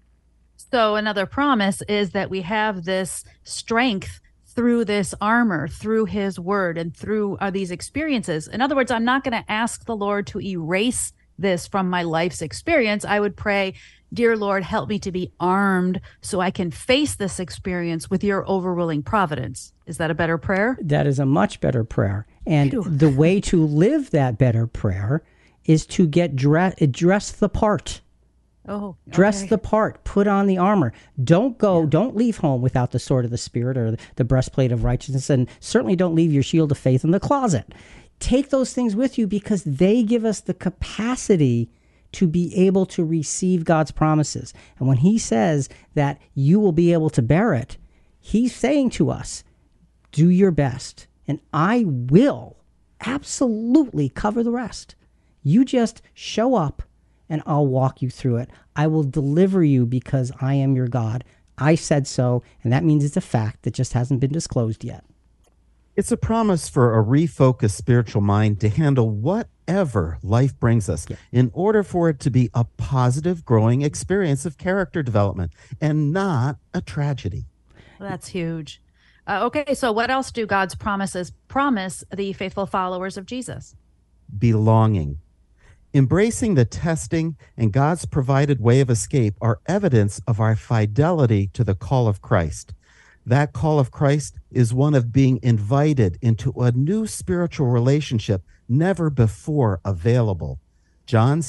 So another promise is that we have this strength through this armor, through his word, and through these experiences. In other words, I'm not going to ask the Lord to erase this from my life's experience. I would pray, dear Lord, help me to be armed so I can face this experience with your overruling providence. Is that a better prayer? That is a much better prayer. And the way to live that better prayer is to get dress the part. Oh, okay. Dress the part, put on the armor. Don't leave home without the sword of the Spirit or the breastplate of righteousness, and certainly don't leave your shield of faith in the closet. Take those things with you because they give us the capacity to be able to receive God's promises. And when he says that you will be able to bear it, he's saying to us, do your best, and I will absolutely cover the rest. You just show up and I'll walk you through it. I will deliver you because I am your God. I said so, and that means it's a fact that just hasn't been disclosed yet. It's a promise for a refocused spiritual mind to handle whatever life brings us in order for it to be a positive, growing experience of character development and not a tragedy. Well, that's huge. Okay, so what else do God's promises promise the faithful followers of Jesus? Belonging. Embracing the testing and God's provided way of escape are evidence of our fidelity to the call of Christ. That call of Christ is one of being invited into a new spiritual relationship never before available. John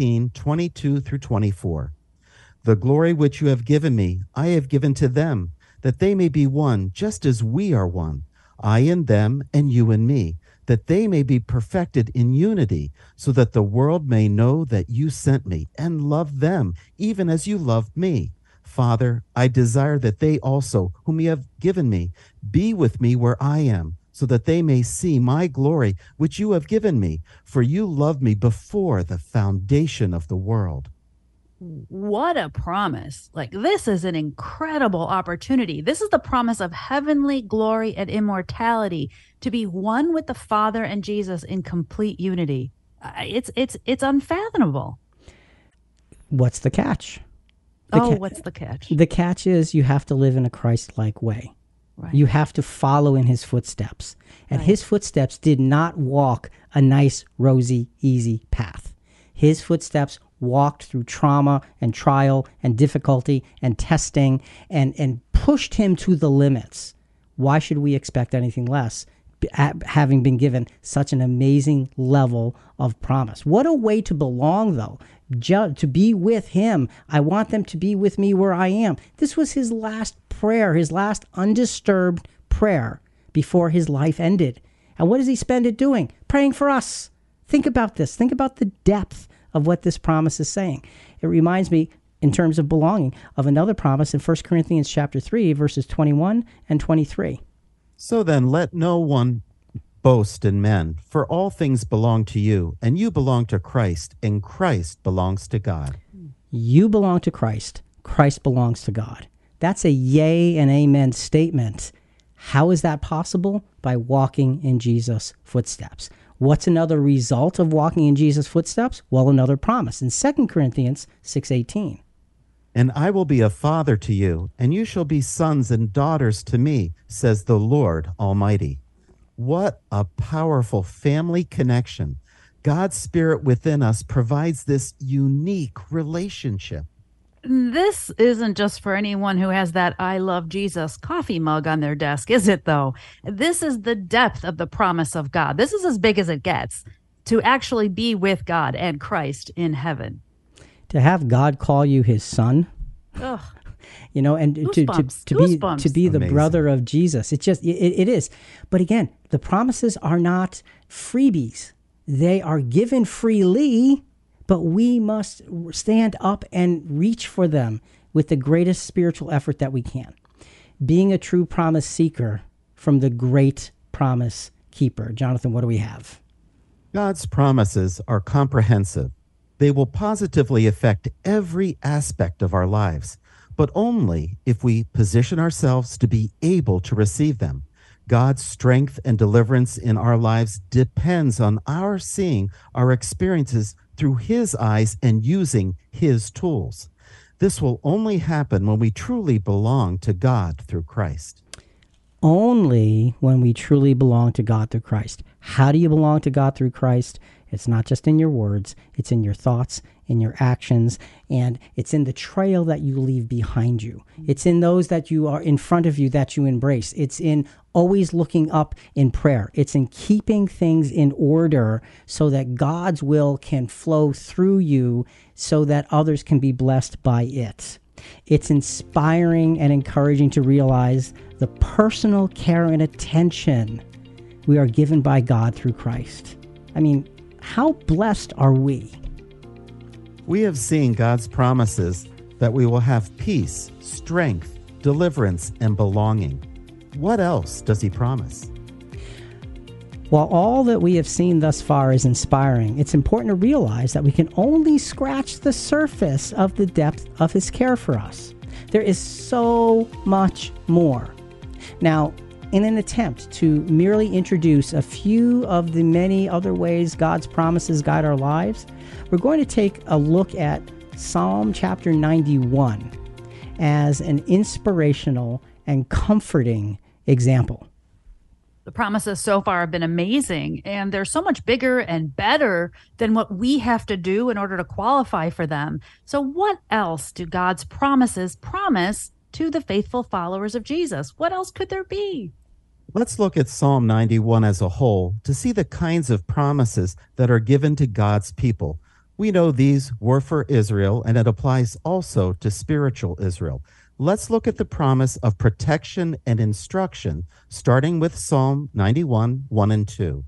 17:22 through 24. The glory which you have given me, I have given to them, that they may be one, just as we are one, I in them and you in me, that they may be perfected in unity, so that the world may know that you sent me and loved them, even as you loved me. Father, I desire that they also, whom you have given me, be with me where I am, so that they may see my glory, which you have given me, for you loved me before the foundation of the world. What a promise. Like, this is an incredible opportunity. This is the promise of heavenly glory and immortality, to be one with the Father and Jesus in complete unity. It's unfathomable. What's the catch? What's the catch? The catch is you have to live in a Christ-like way. Right. You have to follow in his footsteps. And his footsteps did not walk a nice, rosy, easy path. His footsteps walked through trauma and trial and difficulty and testing and pushed him to the limits. Why should we expect anything less? having been given such an amazing level of promise. What a way to belong, though, to be with him. I want them to be with me where I am. This was his last prayer, his last undisturbed prayer before his life ended. And what does he spend it doing? Praying for us. Think about this. Think about the depth of what this promise is saying. It reminds me, in terms of belonging, of another promise in 1 Corinthians chapter 3, verses 21 and 23. So then, let no one boast in men, for all things belong to you, and you belong to Christ, and Christ belongs to God. You belong to Christ. Christ belongs to God. That's a yay and amen statement. How is that possible? By walking in Jesus' footsteps. What's another result of walking in Jesus' footsteps? Well, another promise in 2 Corinthians 6:18. And I will be a father to you, and you shall be sons and daughters to me, says the Lord Almighty. What a powerful family connection. God's Spirit within us provides this unique relationship. This isn't just for anyone who has that I love Jesus coffee mug on their desk, is it though? This is the depth of the promise of God. This is as big as it gets, to actually be with God and Christ in heaven. To have God call you his son, Ugh. And to be the Amazing. brother of Jesus. It is. But again, the promises are not freebies. They are given freely, but we must stand up and reach for them with the greatest spiritual effort that we can. Being a true promise seeker from the great promise keeper. Jonathan, what do we have? God's promises are comprehensive. They will positively affect every aspect of our lives, but only if we position ourselves to be able to receive them. God's strength and deliverance in our lives depends on our seeing our experiences through his eyes and using his tools. This will only happen when we truly belong to God through Christ. Only when we truly belong to God through Christ. How do you belong to God through Christ? It's not just in your words, it's in your thoughts, in your actions, and it's in the trail that you leave behind you. It's in those that you are in front of you that you embrace. It's in always looking up in prayer. It's in keeping things in order so that God's will can flow through you so that others can be blessed by it. It's inspiring and encouraging to realize the personal care and attention we are given by God through Christ. I mean, how blessed are we? We have seen God's promises that we will have peace, strength, deliverance, and belonging. What else does he promise? While all that we have seen thus far is inspiring, it's important to realize that we can only scratch the surface of the depth of his care for us. There is so much more. Now, in an attempt to merely introduce a few of the many other ways God's promises guide our lives, we're going to take a look at Psalm chapter 91 as an inspirational and comforting example. The promises so far have been amazing, and they're so much bigger and better than what we have to do in order to qualify for them. So what else do God's promises promise to the faithful followers of Jesus? What else could there be? Let's look at Psalm 91 as a whole to see the kinds of promises that are given to God's people. We know these were for Israel, and it applies also to spiritual Israel. Let's look at the promise of protection and instruction, starting with Psalm 91, 1 and 2.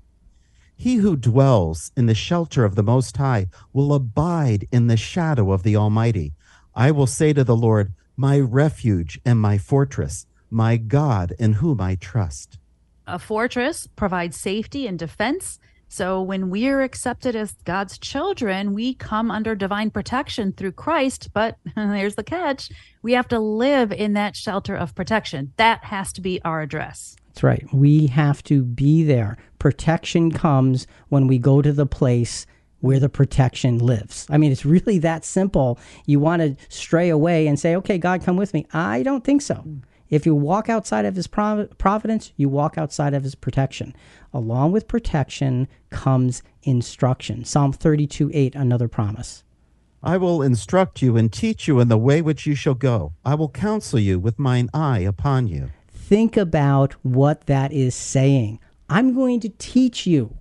He who dwells in the shelter of the Most High will abide in the shadow of the Almighty. I will say to the Lord, my refuge and my fortress, my God in whom I trust. A fortress provides safety and defense. So when we're accepted as God's children, we come under divine protection through Christ. But here's the catch. We have to live in that shelter of protection. That has to be our address. That's right. We have to be there. Protection comes when we go to the place where the protection lives. I mean, it's really that simple. You want to stray away and say, okay, God, come with me. I don't think so. If you walk outside of his providence, you walk outside of his protection. Along with protection comes instruction. Psalm 32:8, another promise. I will instruct you and teach you in the way which you shall go. I will counsel you with mine eye upon you. Think about what that is saying. I'm going to teach you.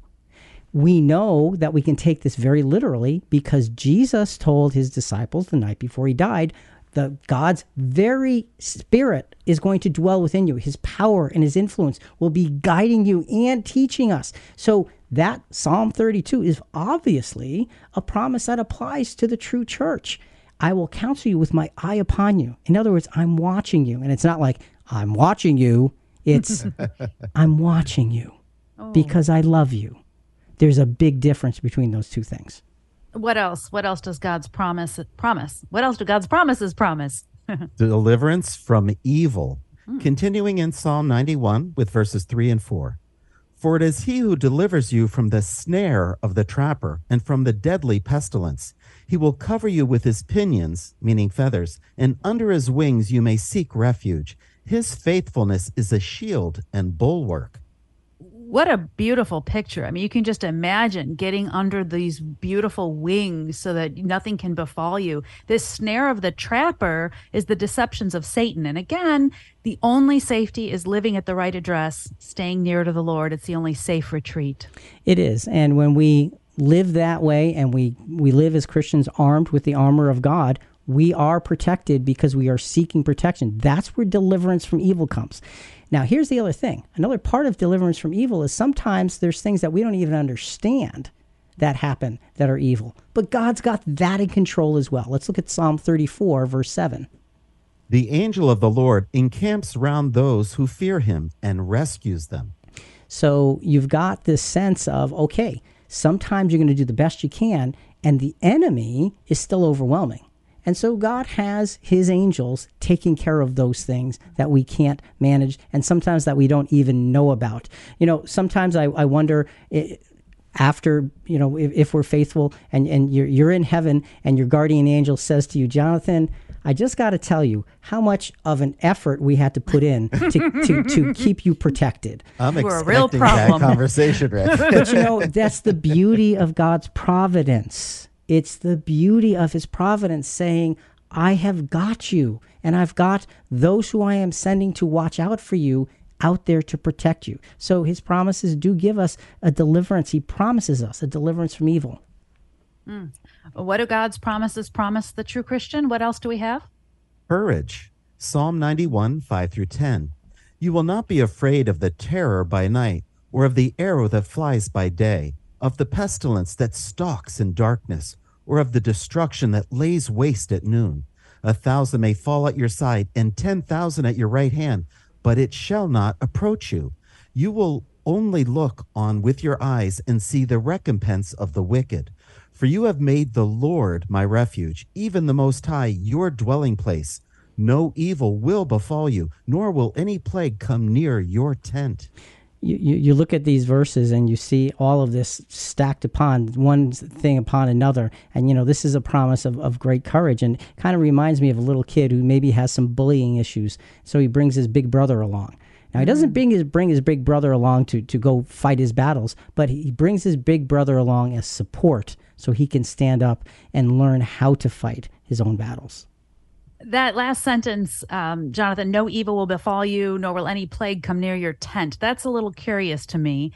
We know that we can take this very literally because Jesus told his disciples the night before he died, God's very spirit is going to dwell within you. His power and his influence will be guiding you and teaching us. So that Psalm 32 is obviously a promise that applies to the true church. I will counsel you with my eye upon you. In other words, I'm watching you. And it's not like I'm watching you. It's I'm watching you because I love you. There's a big difference between those two things. What else? What else does God's promise? What else do God's promises promise? Deliverance from evil. Continuing in Psalm 91 with verses 3 and 4. For it is he who delivers you from the snare of the trapper and from the deadly pestilence. He will cover you with his pinions, meaning feathers, and under his wings you may seek refuge. His faithfulness is a shield and bulwark. What a beautiful picture. I mean, you can just imagine getting under these beautiful wings so that nothing can befall you. This snare of the trapper is the deceptions of Satan. And again, the only safety is living at the right address, staying near to the Lord. It's the only safe retreat. It is. And when we live that way and we live as Christians armed with the armor of God, we are protected because we are seeking protection. That's where deliverance from evil comes. Now, here's the other thing. Another part of deliverance from evil is sometimes there's things that we don't even understand that happen that are evil. But God's got that in control as well. Let's look at Psalm 34, verse 7. The angel of the Lord encamps round those who fear him and rescues them. So you've got this sense of, okay, sometimes you're going to do the best you can, and the enemy is still overwhelming. And so God has his angels taking care of those things that we can't manage and sometimes that we don't even know about. You know, sometimes I wonder after, you know, if we're faithful and you're in heaven and your guardian angel says to you, Jonathan, I just got to tell you how much of an effort we had to put in to keep you protected. I'm We're expecting a real problem. that conversation, Rick. But, you know, that's the beauty of God's providence. It's the beauty of his providence saying, I have got you, and I've got those who I am sending to watch out for you out there to protect you. So his promises do give us a deliverance. He promises us a deliverance from evil. What do God's promises promise the true Christian? What else do we have? Courage. Psalm 91, 5 through 10. You will not be afraid of the terror by night, or of the arrow that flies by day, of the pestilence that stalks in darkness, or of the destruction that lays waste at noon. 1,000 may fall at your side, and 10,000 at your right hand, but it shall not approach you. You will only look on with your eyes and see the recompense of the wicked. For you have made the Lord my refuge, even the Most High, your dwelling place. No evil will befall you, nor will any plague come near your tent. You look at these verses and you see all of this stacked upon one thing upon another. And, you know, this is a promise of great courage, and kind of reminds me of a little kid who maybe has some bullying issues. So he brings his big brother along. Now, he doesn't bring his big brother along to go fight his battles, but he brings his big brother along as support so he can stand up and learn how to fight his own battles. That last sentence, Jonathan, no evil will befall you, nor will any plague come near your tent. That's a little curious to me.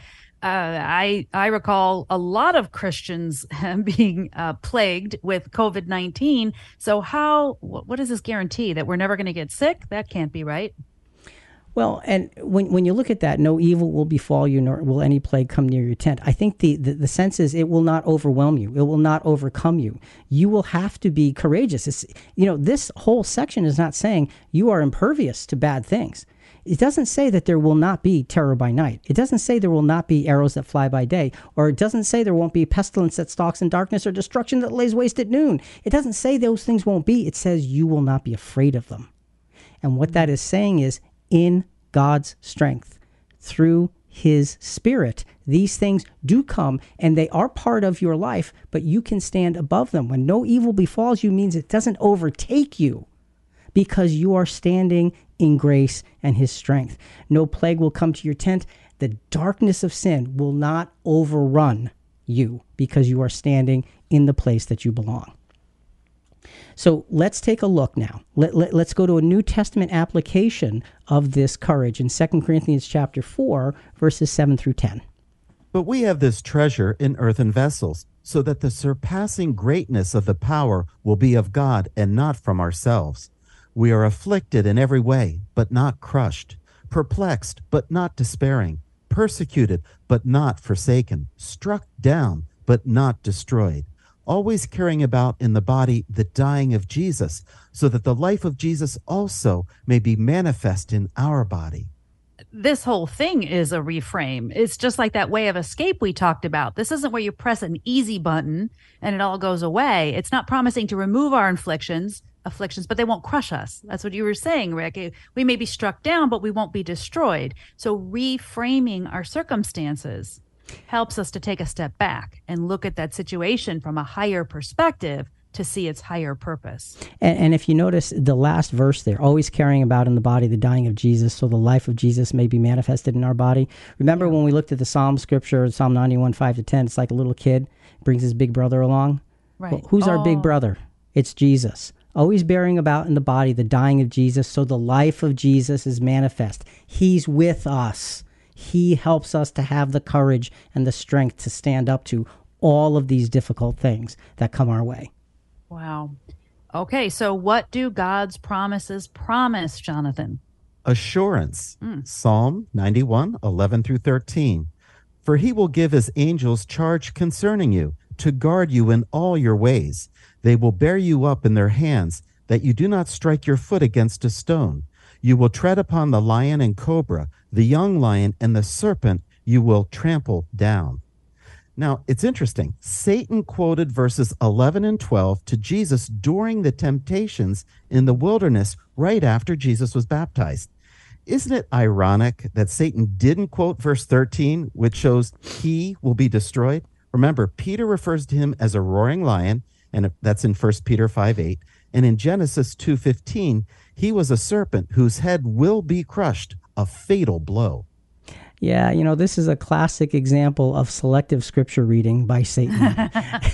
I recall a lot of Christians being plagued with COVID-19. So what does this guarantee? That we're never going to get sick? That can't be right. Well, and when you look at that, no evil will befall you, nor will any plague come near your tent. I think the sense is it will not overwhelm you. It will not overcome you. You will have to be courageous. This whole section is not saying you are impervious to bad things. It doesn't say that there will not be terror by night. It doesn't say there will not be arrows that fly by day, or it doesn't say there won't be pestilence that stalks in darkness or destruction that lays waste at noon. It doesn't say those things won't be. It says you will not be afraid of them. And what that is saying is, in God's strength, through his spirit, these things do come and they are part of your life, but you can stand above them. When no evil befalls you means it doesn't overtake you because you are standing in grace and his strength. No plague will come to your tent. The darkness of sin will not overrun you because you are standing in the place that you belong. So let's take a look now. Let's go to a New Testament application of this courage in 2 Corinthians chapter 4, verses 7 through 10. But we have this treasure in earthen vessels, so that the surpassing greatness of the power will be of God and not from ourselves. We are afflicted in every way, but not crushed, perplexed, but not despairing, persecuted, but not forsaken, struck down, but not destroyed, always carrying about in the body the dying of Jesus, so that the life of Jesus also may be manifest in our body. This whole thing is a reframe. It's just like that way of escape we talked about. This isn't where you press an easy button and it all goes away. It's not promising to remove our afflictions, but they won't crush us. That's what you were saying, Rick. We may be struck down, but we won't be destroyed. So reframing our circumstances helps us to take a step back and look at that situation from a higher perspective to see its higher purpose. And if you notice the last verse there, always carrying about in the body the dying of Jesus, so the life of Jesus may be manifested in our body. Remember when we looked at the Psalm scripture, Psalm 91, 5 to 10, it's like a little kid brings his big brother along. Right. Well, who's our big brother? It's Jesus. Always bearing about in the body the dying of Jesus, so the life of Jesus is manifest. He's with us. He helps us to have the courage and the strength to stand up to all of these difficult things that come our way. Wow. Okay, so what do God's promises promise, Jonathan? Assurance. Psalm 91, 11 through 13. For he will give his angels charge concerning you, to guard you in all your ways. They will bear you up in their hands, that you do not strike your foot against a stone. You will tread upon the lion and cobra, the young lion and the serpent you will trample down. Now, it's interesting. Satan quoted verses 11 and 12 to Jesus during the temptations in the wilderness right after Jesus was baptized. Isn't it ironic that Satan didn't quote verse 13, which shows he will be destroyed? Remember, Peter refers to him as a roaring lion, and that's in 1 Peter 5:8. And in Genesis 2:15, he was a serpent whose head will be crushed, a fatal blow. Yeah, this is a classic example of selective scripture reading by Satan.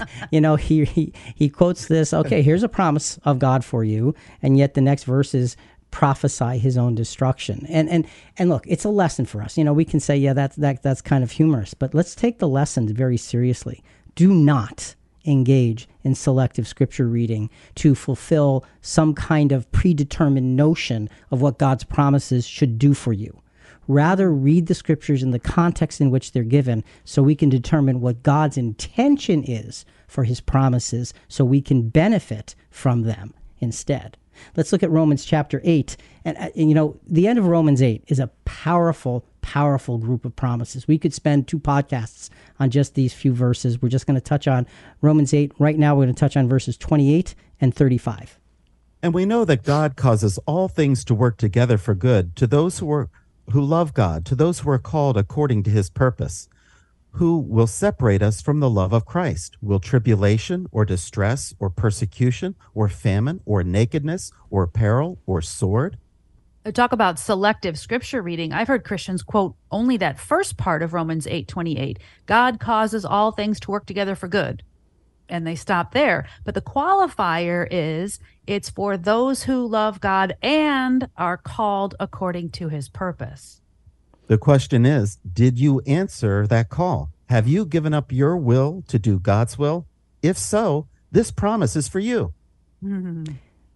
He quotes this, okay, here's a promise of God for you, and yet the next verses prophesy his own destruction. And look, it's a lesson for us. We can say, yeah, that's kind of humorous, but let's take the lesson very seriously. Do not engage in selective scripture reading to fulfill some kind of predetermined notion of what God's promises should do for you. Rather, read the scriptures in the context in which they're given so we can determine what God's intention is for his promises so we can benefit from them instead. Let's look at Romans chapter 8. And the end of Romans 8 is a powerful, powerful group of promises. We could spend 2 podcasts on just these few verses. We're just going to touch on Romans 8. Right now, we're going to touch on verses 28 and 35. And we know that God causes all things to work together for good to those who love God, to those who are called according to his purpose. Who will separate us from the love of Christ? Will tribulation or distress or persecution or famine or nakedness or peril or sword? Talk about selective scripture reading. I've heard Christians quote only that first part of Romans 8:28. God causes all things to work together for good. And they stop there. But the qualifier is it's for those who love God and are called according to his purpose. The question is, did you answer that call? Have you given up your will to do God's will? If so, this promise is for you. Mm-hmm.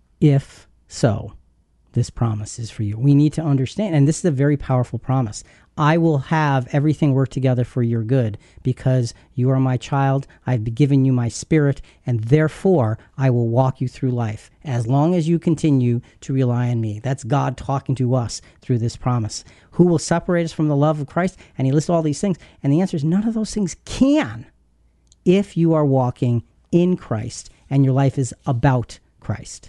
If so, this promise is for you. We need to understand, and this is a very powerful promise. I will have everything work together for your good because you are my child. I've given you my spirit, and therefore I will walk you through life as long as you continue to rely on me. That's God talking to us through this promise. Who will separate us from the love of Christ? And he lists all these things. And the answer is none of those things can if you are walking in Christ and your life is about Christ.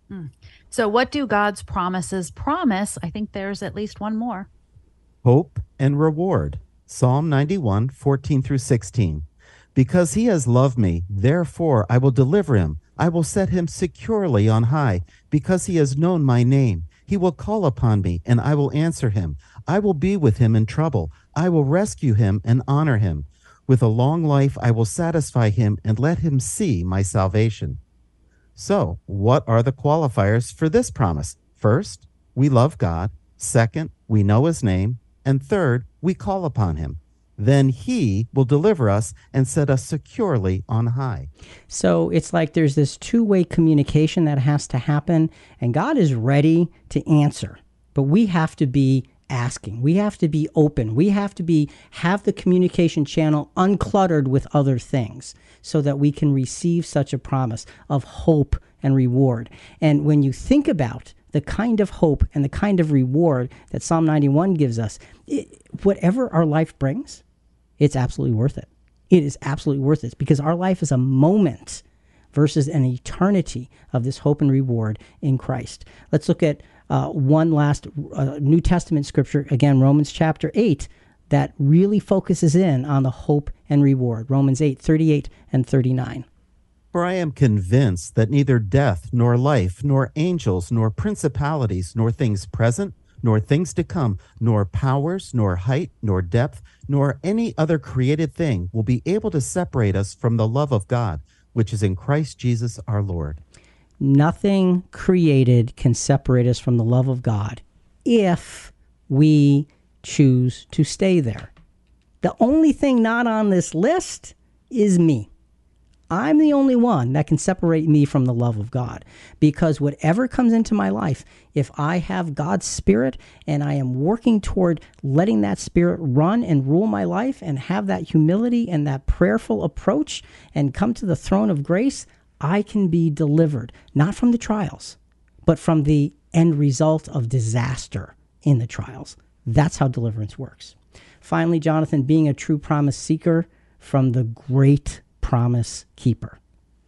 So what do God's promises promise? I think there's at least one more. Hope and reward. Psalm 91, 14 through 16. Because he has loved me, therefore I will deliver him. I will set him securely on high. Because he has known my name, he will call upon me, and I will answer him. I will be with him in trouble. I will rescue him and honor him. With a long life I will satisfy him and let him see my salvation. So, what are the qualifiers for this promise? First, we love God. Second, we know his name. And third, we call upon him. Then he will deliver us and set us securely on high. So it's like there's this two-way communication that has to happen, and God is ready to answer. But we have to be asking. We have to be open. We have to have the communication channel uncluttered with other things so that we can receive such a promise of hope and reward. And when you think about the kind of hope and the kind of reward that Psalm 91 gives us, whatever our life brings, it's absolutely worth it. It is absolutely worth it because our life is a moment versus an eternity of this hope and reward in Christ. Let's look at one last New Testament scripture, again, Romans chapter 8, that really focuses in on the hope and reward. Romans 8:38 and 39. For I am convinced that neither death, nor life, nor angels, nor principalities, nor things present, nor things to come, nor powers, nor height, nor depth, nor any other created thing will be able to separate us from the love of God, which is in Christ Jesus our Lord. Nothing created can separate us from the love of God if we choose to stay there. The only thing not on this list is me. I'm the only one that can separate me from the love of God, because whatever comes into my life, if I have God's Spirit and I am working toward letting that Spirit run and rule my life and have that humility and that prayerful approach and come to the throne of grace, I can be delivered, not from the trials, but from the end result of disaster in the trials. That's how deliverance works. Finally, Jonathan, being a true promise seeker from the great promise keeper.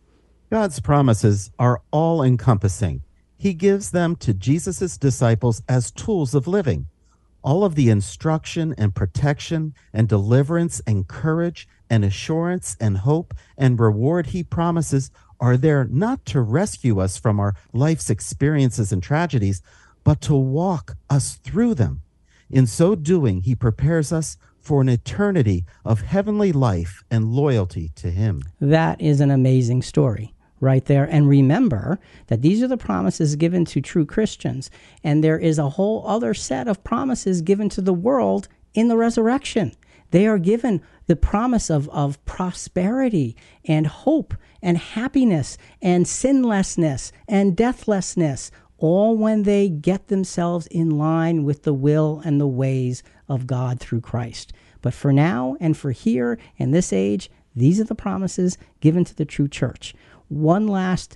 God's promises are all-encompassing. He gives them to Jesus' disciples as tools of living. All of the instruction and protection and deliverance and courage and assurance and hope and reward he promises are there not to rescue us from our life's experiences and tragedies, but to walk us through them. In so doing, he prepares us for an eternity of heavenly life and loyalty to him. That is an amazing story right there. And remember that these are the promises given to true Christians. And there is a whole other set of promises given to the world in the resurrection. They are given the promise of prosperity and hope and happiness and sinlessness and deathlessness, all when they get themselves in line with the will and the ways of God through Christ. But for now and for here in this age, these are the promises given to the true church. One last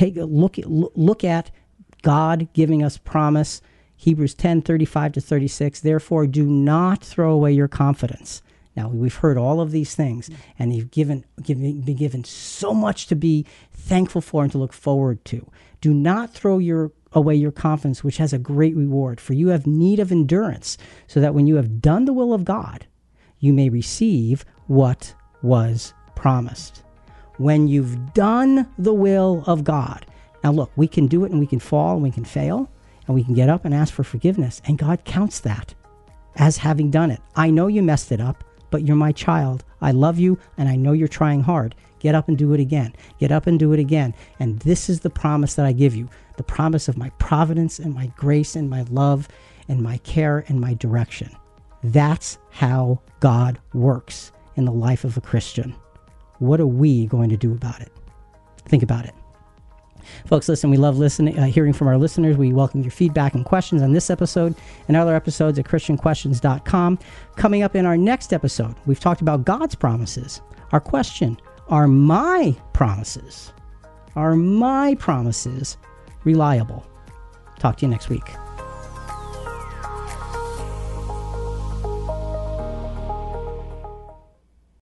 look at God giving us promise. Hebrews 10:35-36. Therefore, do not throw away your confidence. Now, we've heard all of these things, and you've been given so much to be thankful for and to look forward to. Do not throw away your confidence, which has a great reward, for you have need of endurance, so that when you have done the will of God, you may receive what was promised. When you've done the will of God. Now look, we can do it and we can fall and we can fail, and we can get up and ask for forgiveness, and God counts that as having done it. I know you messed it up, but you're my child. I love you, and I know you're trying hard. Get up and do it again. Get up and do it again. And this is the promise that I give you, the promise of my providence and my grace and my love and my care and my direction. That's how God works in the life of a Christian. What are we going to do about it? Think about it. Folks, listen, we love hearing from our listeners. We welcome your feedback and questions on this episode and other episodes at ChristianQuestions.com. Coming up in our next episode, we've talked about God's promises. Our question, are my promises reliable? Talk to you next week.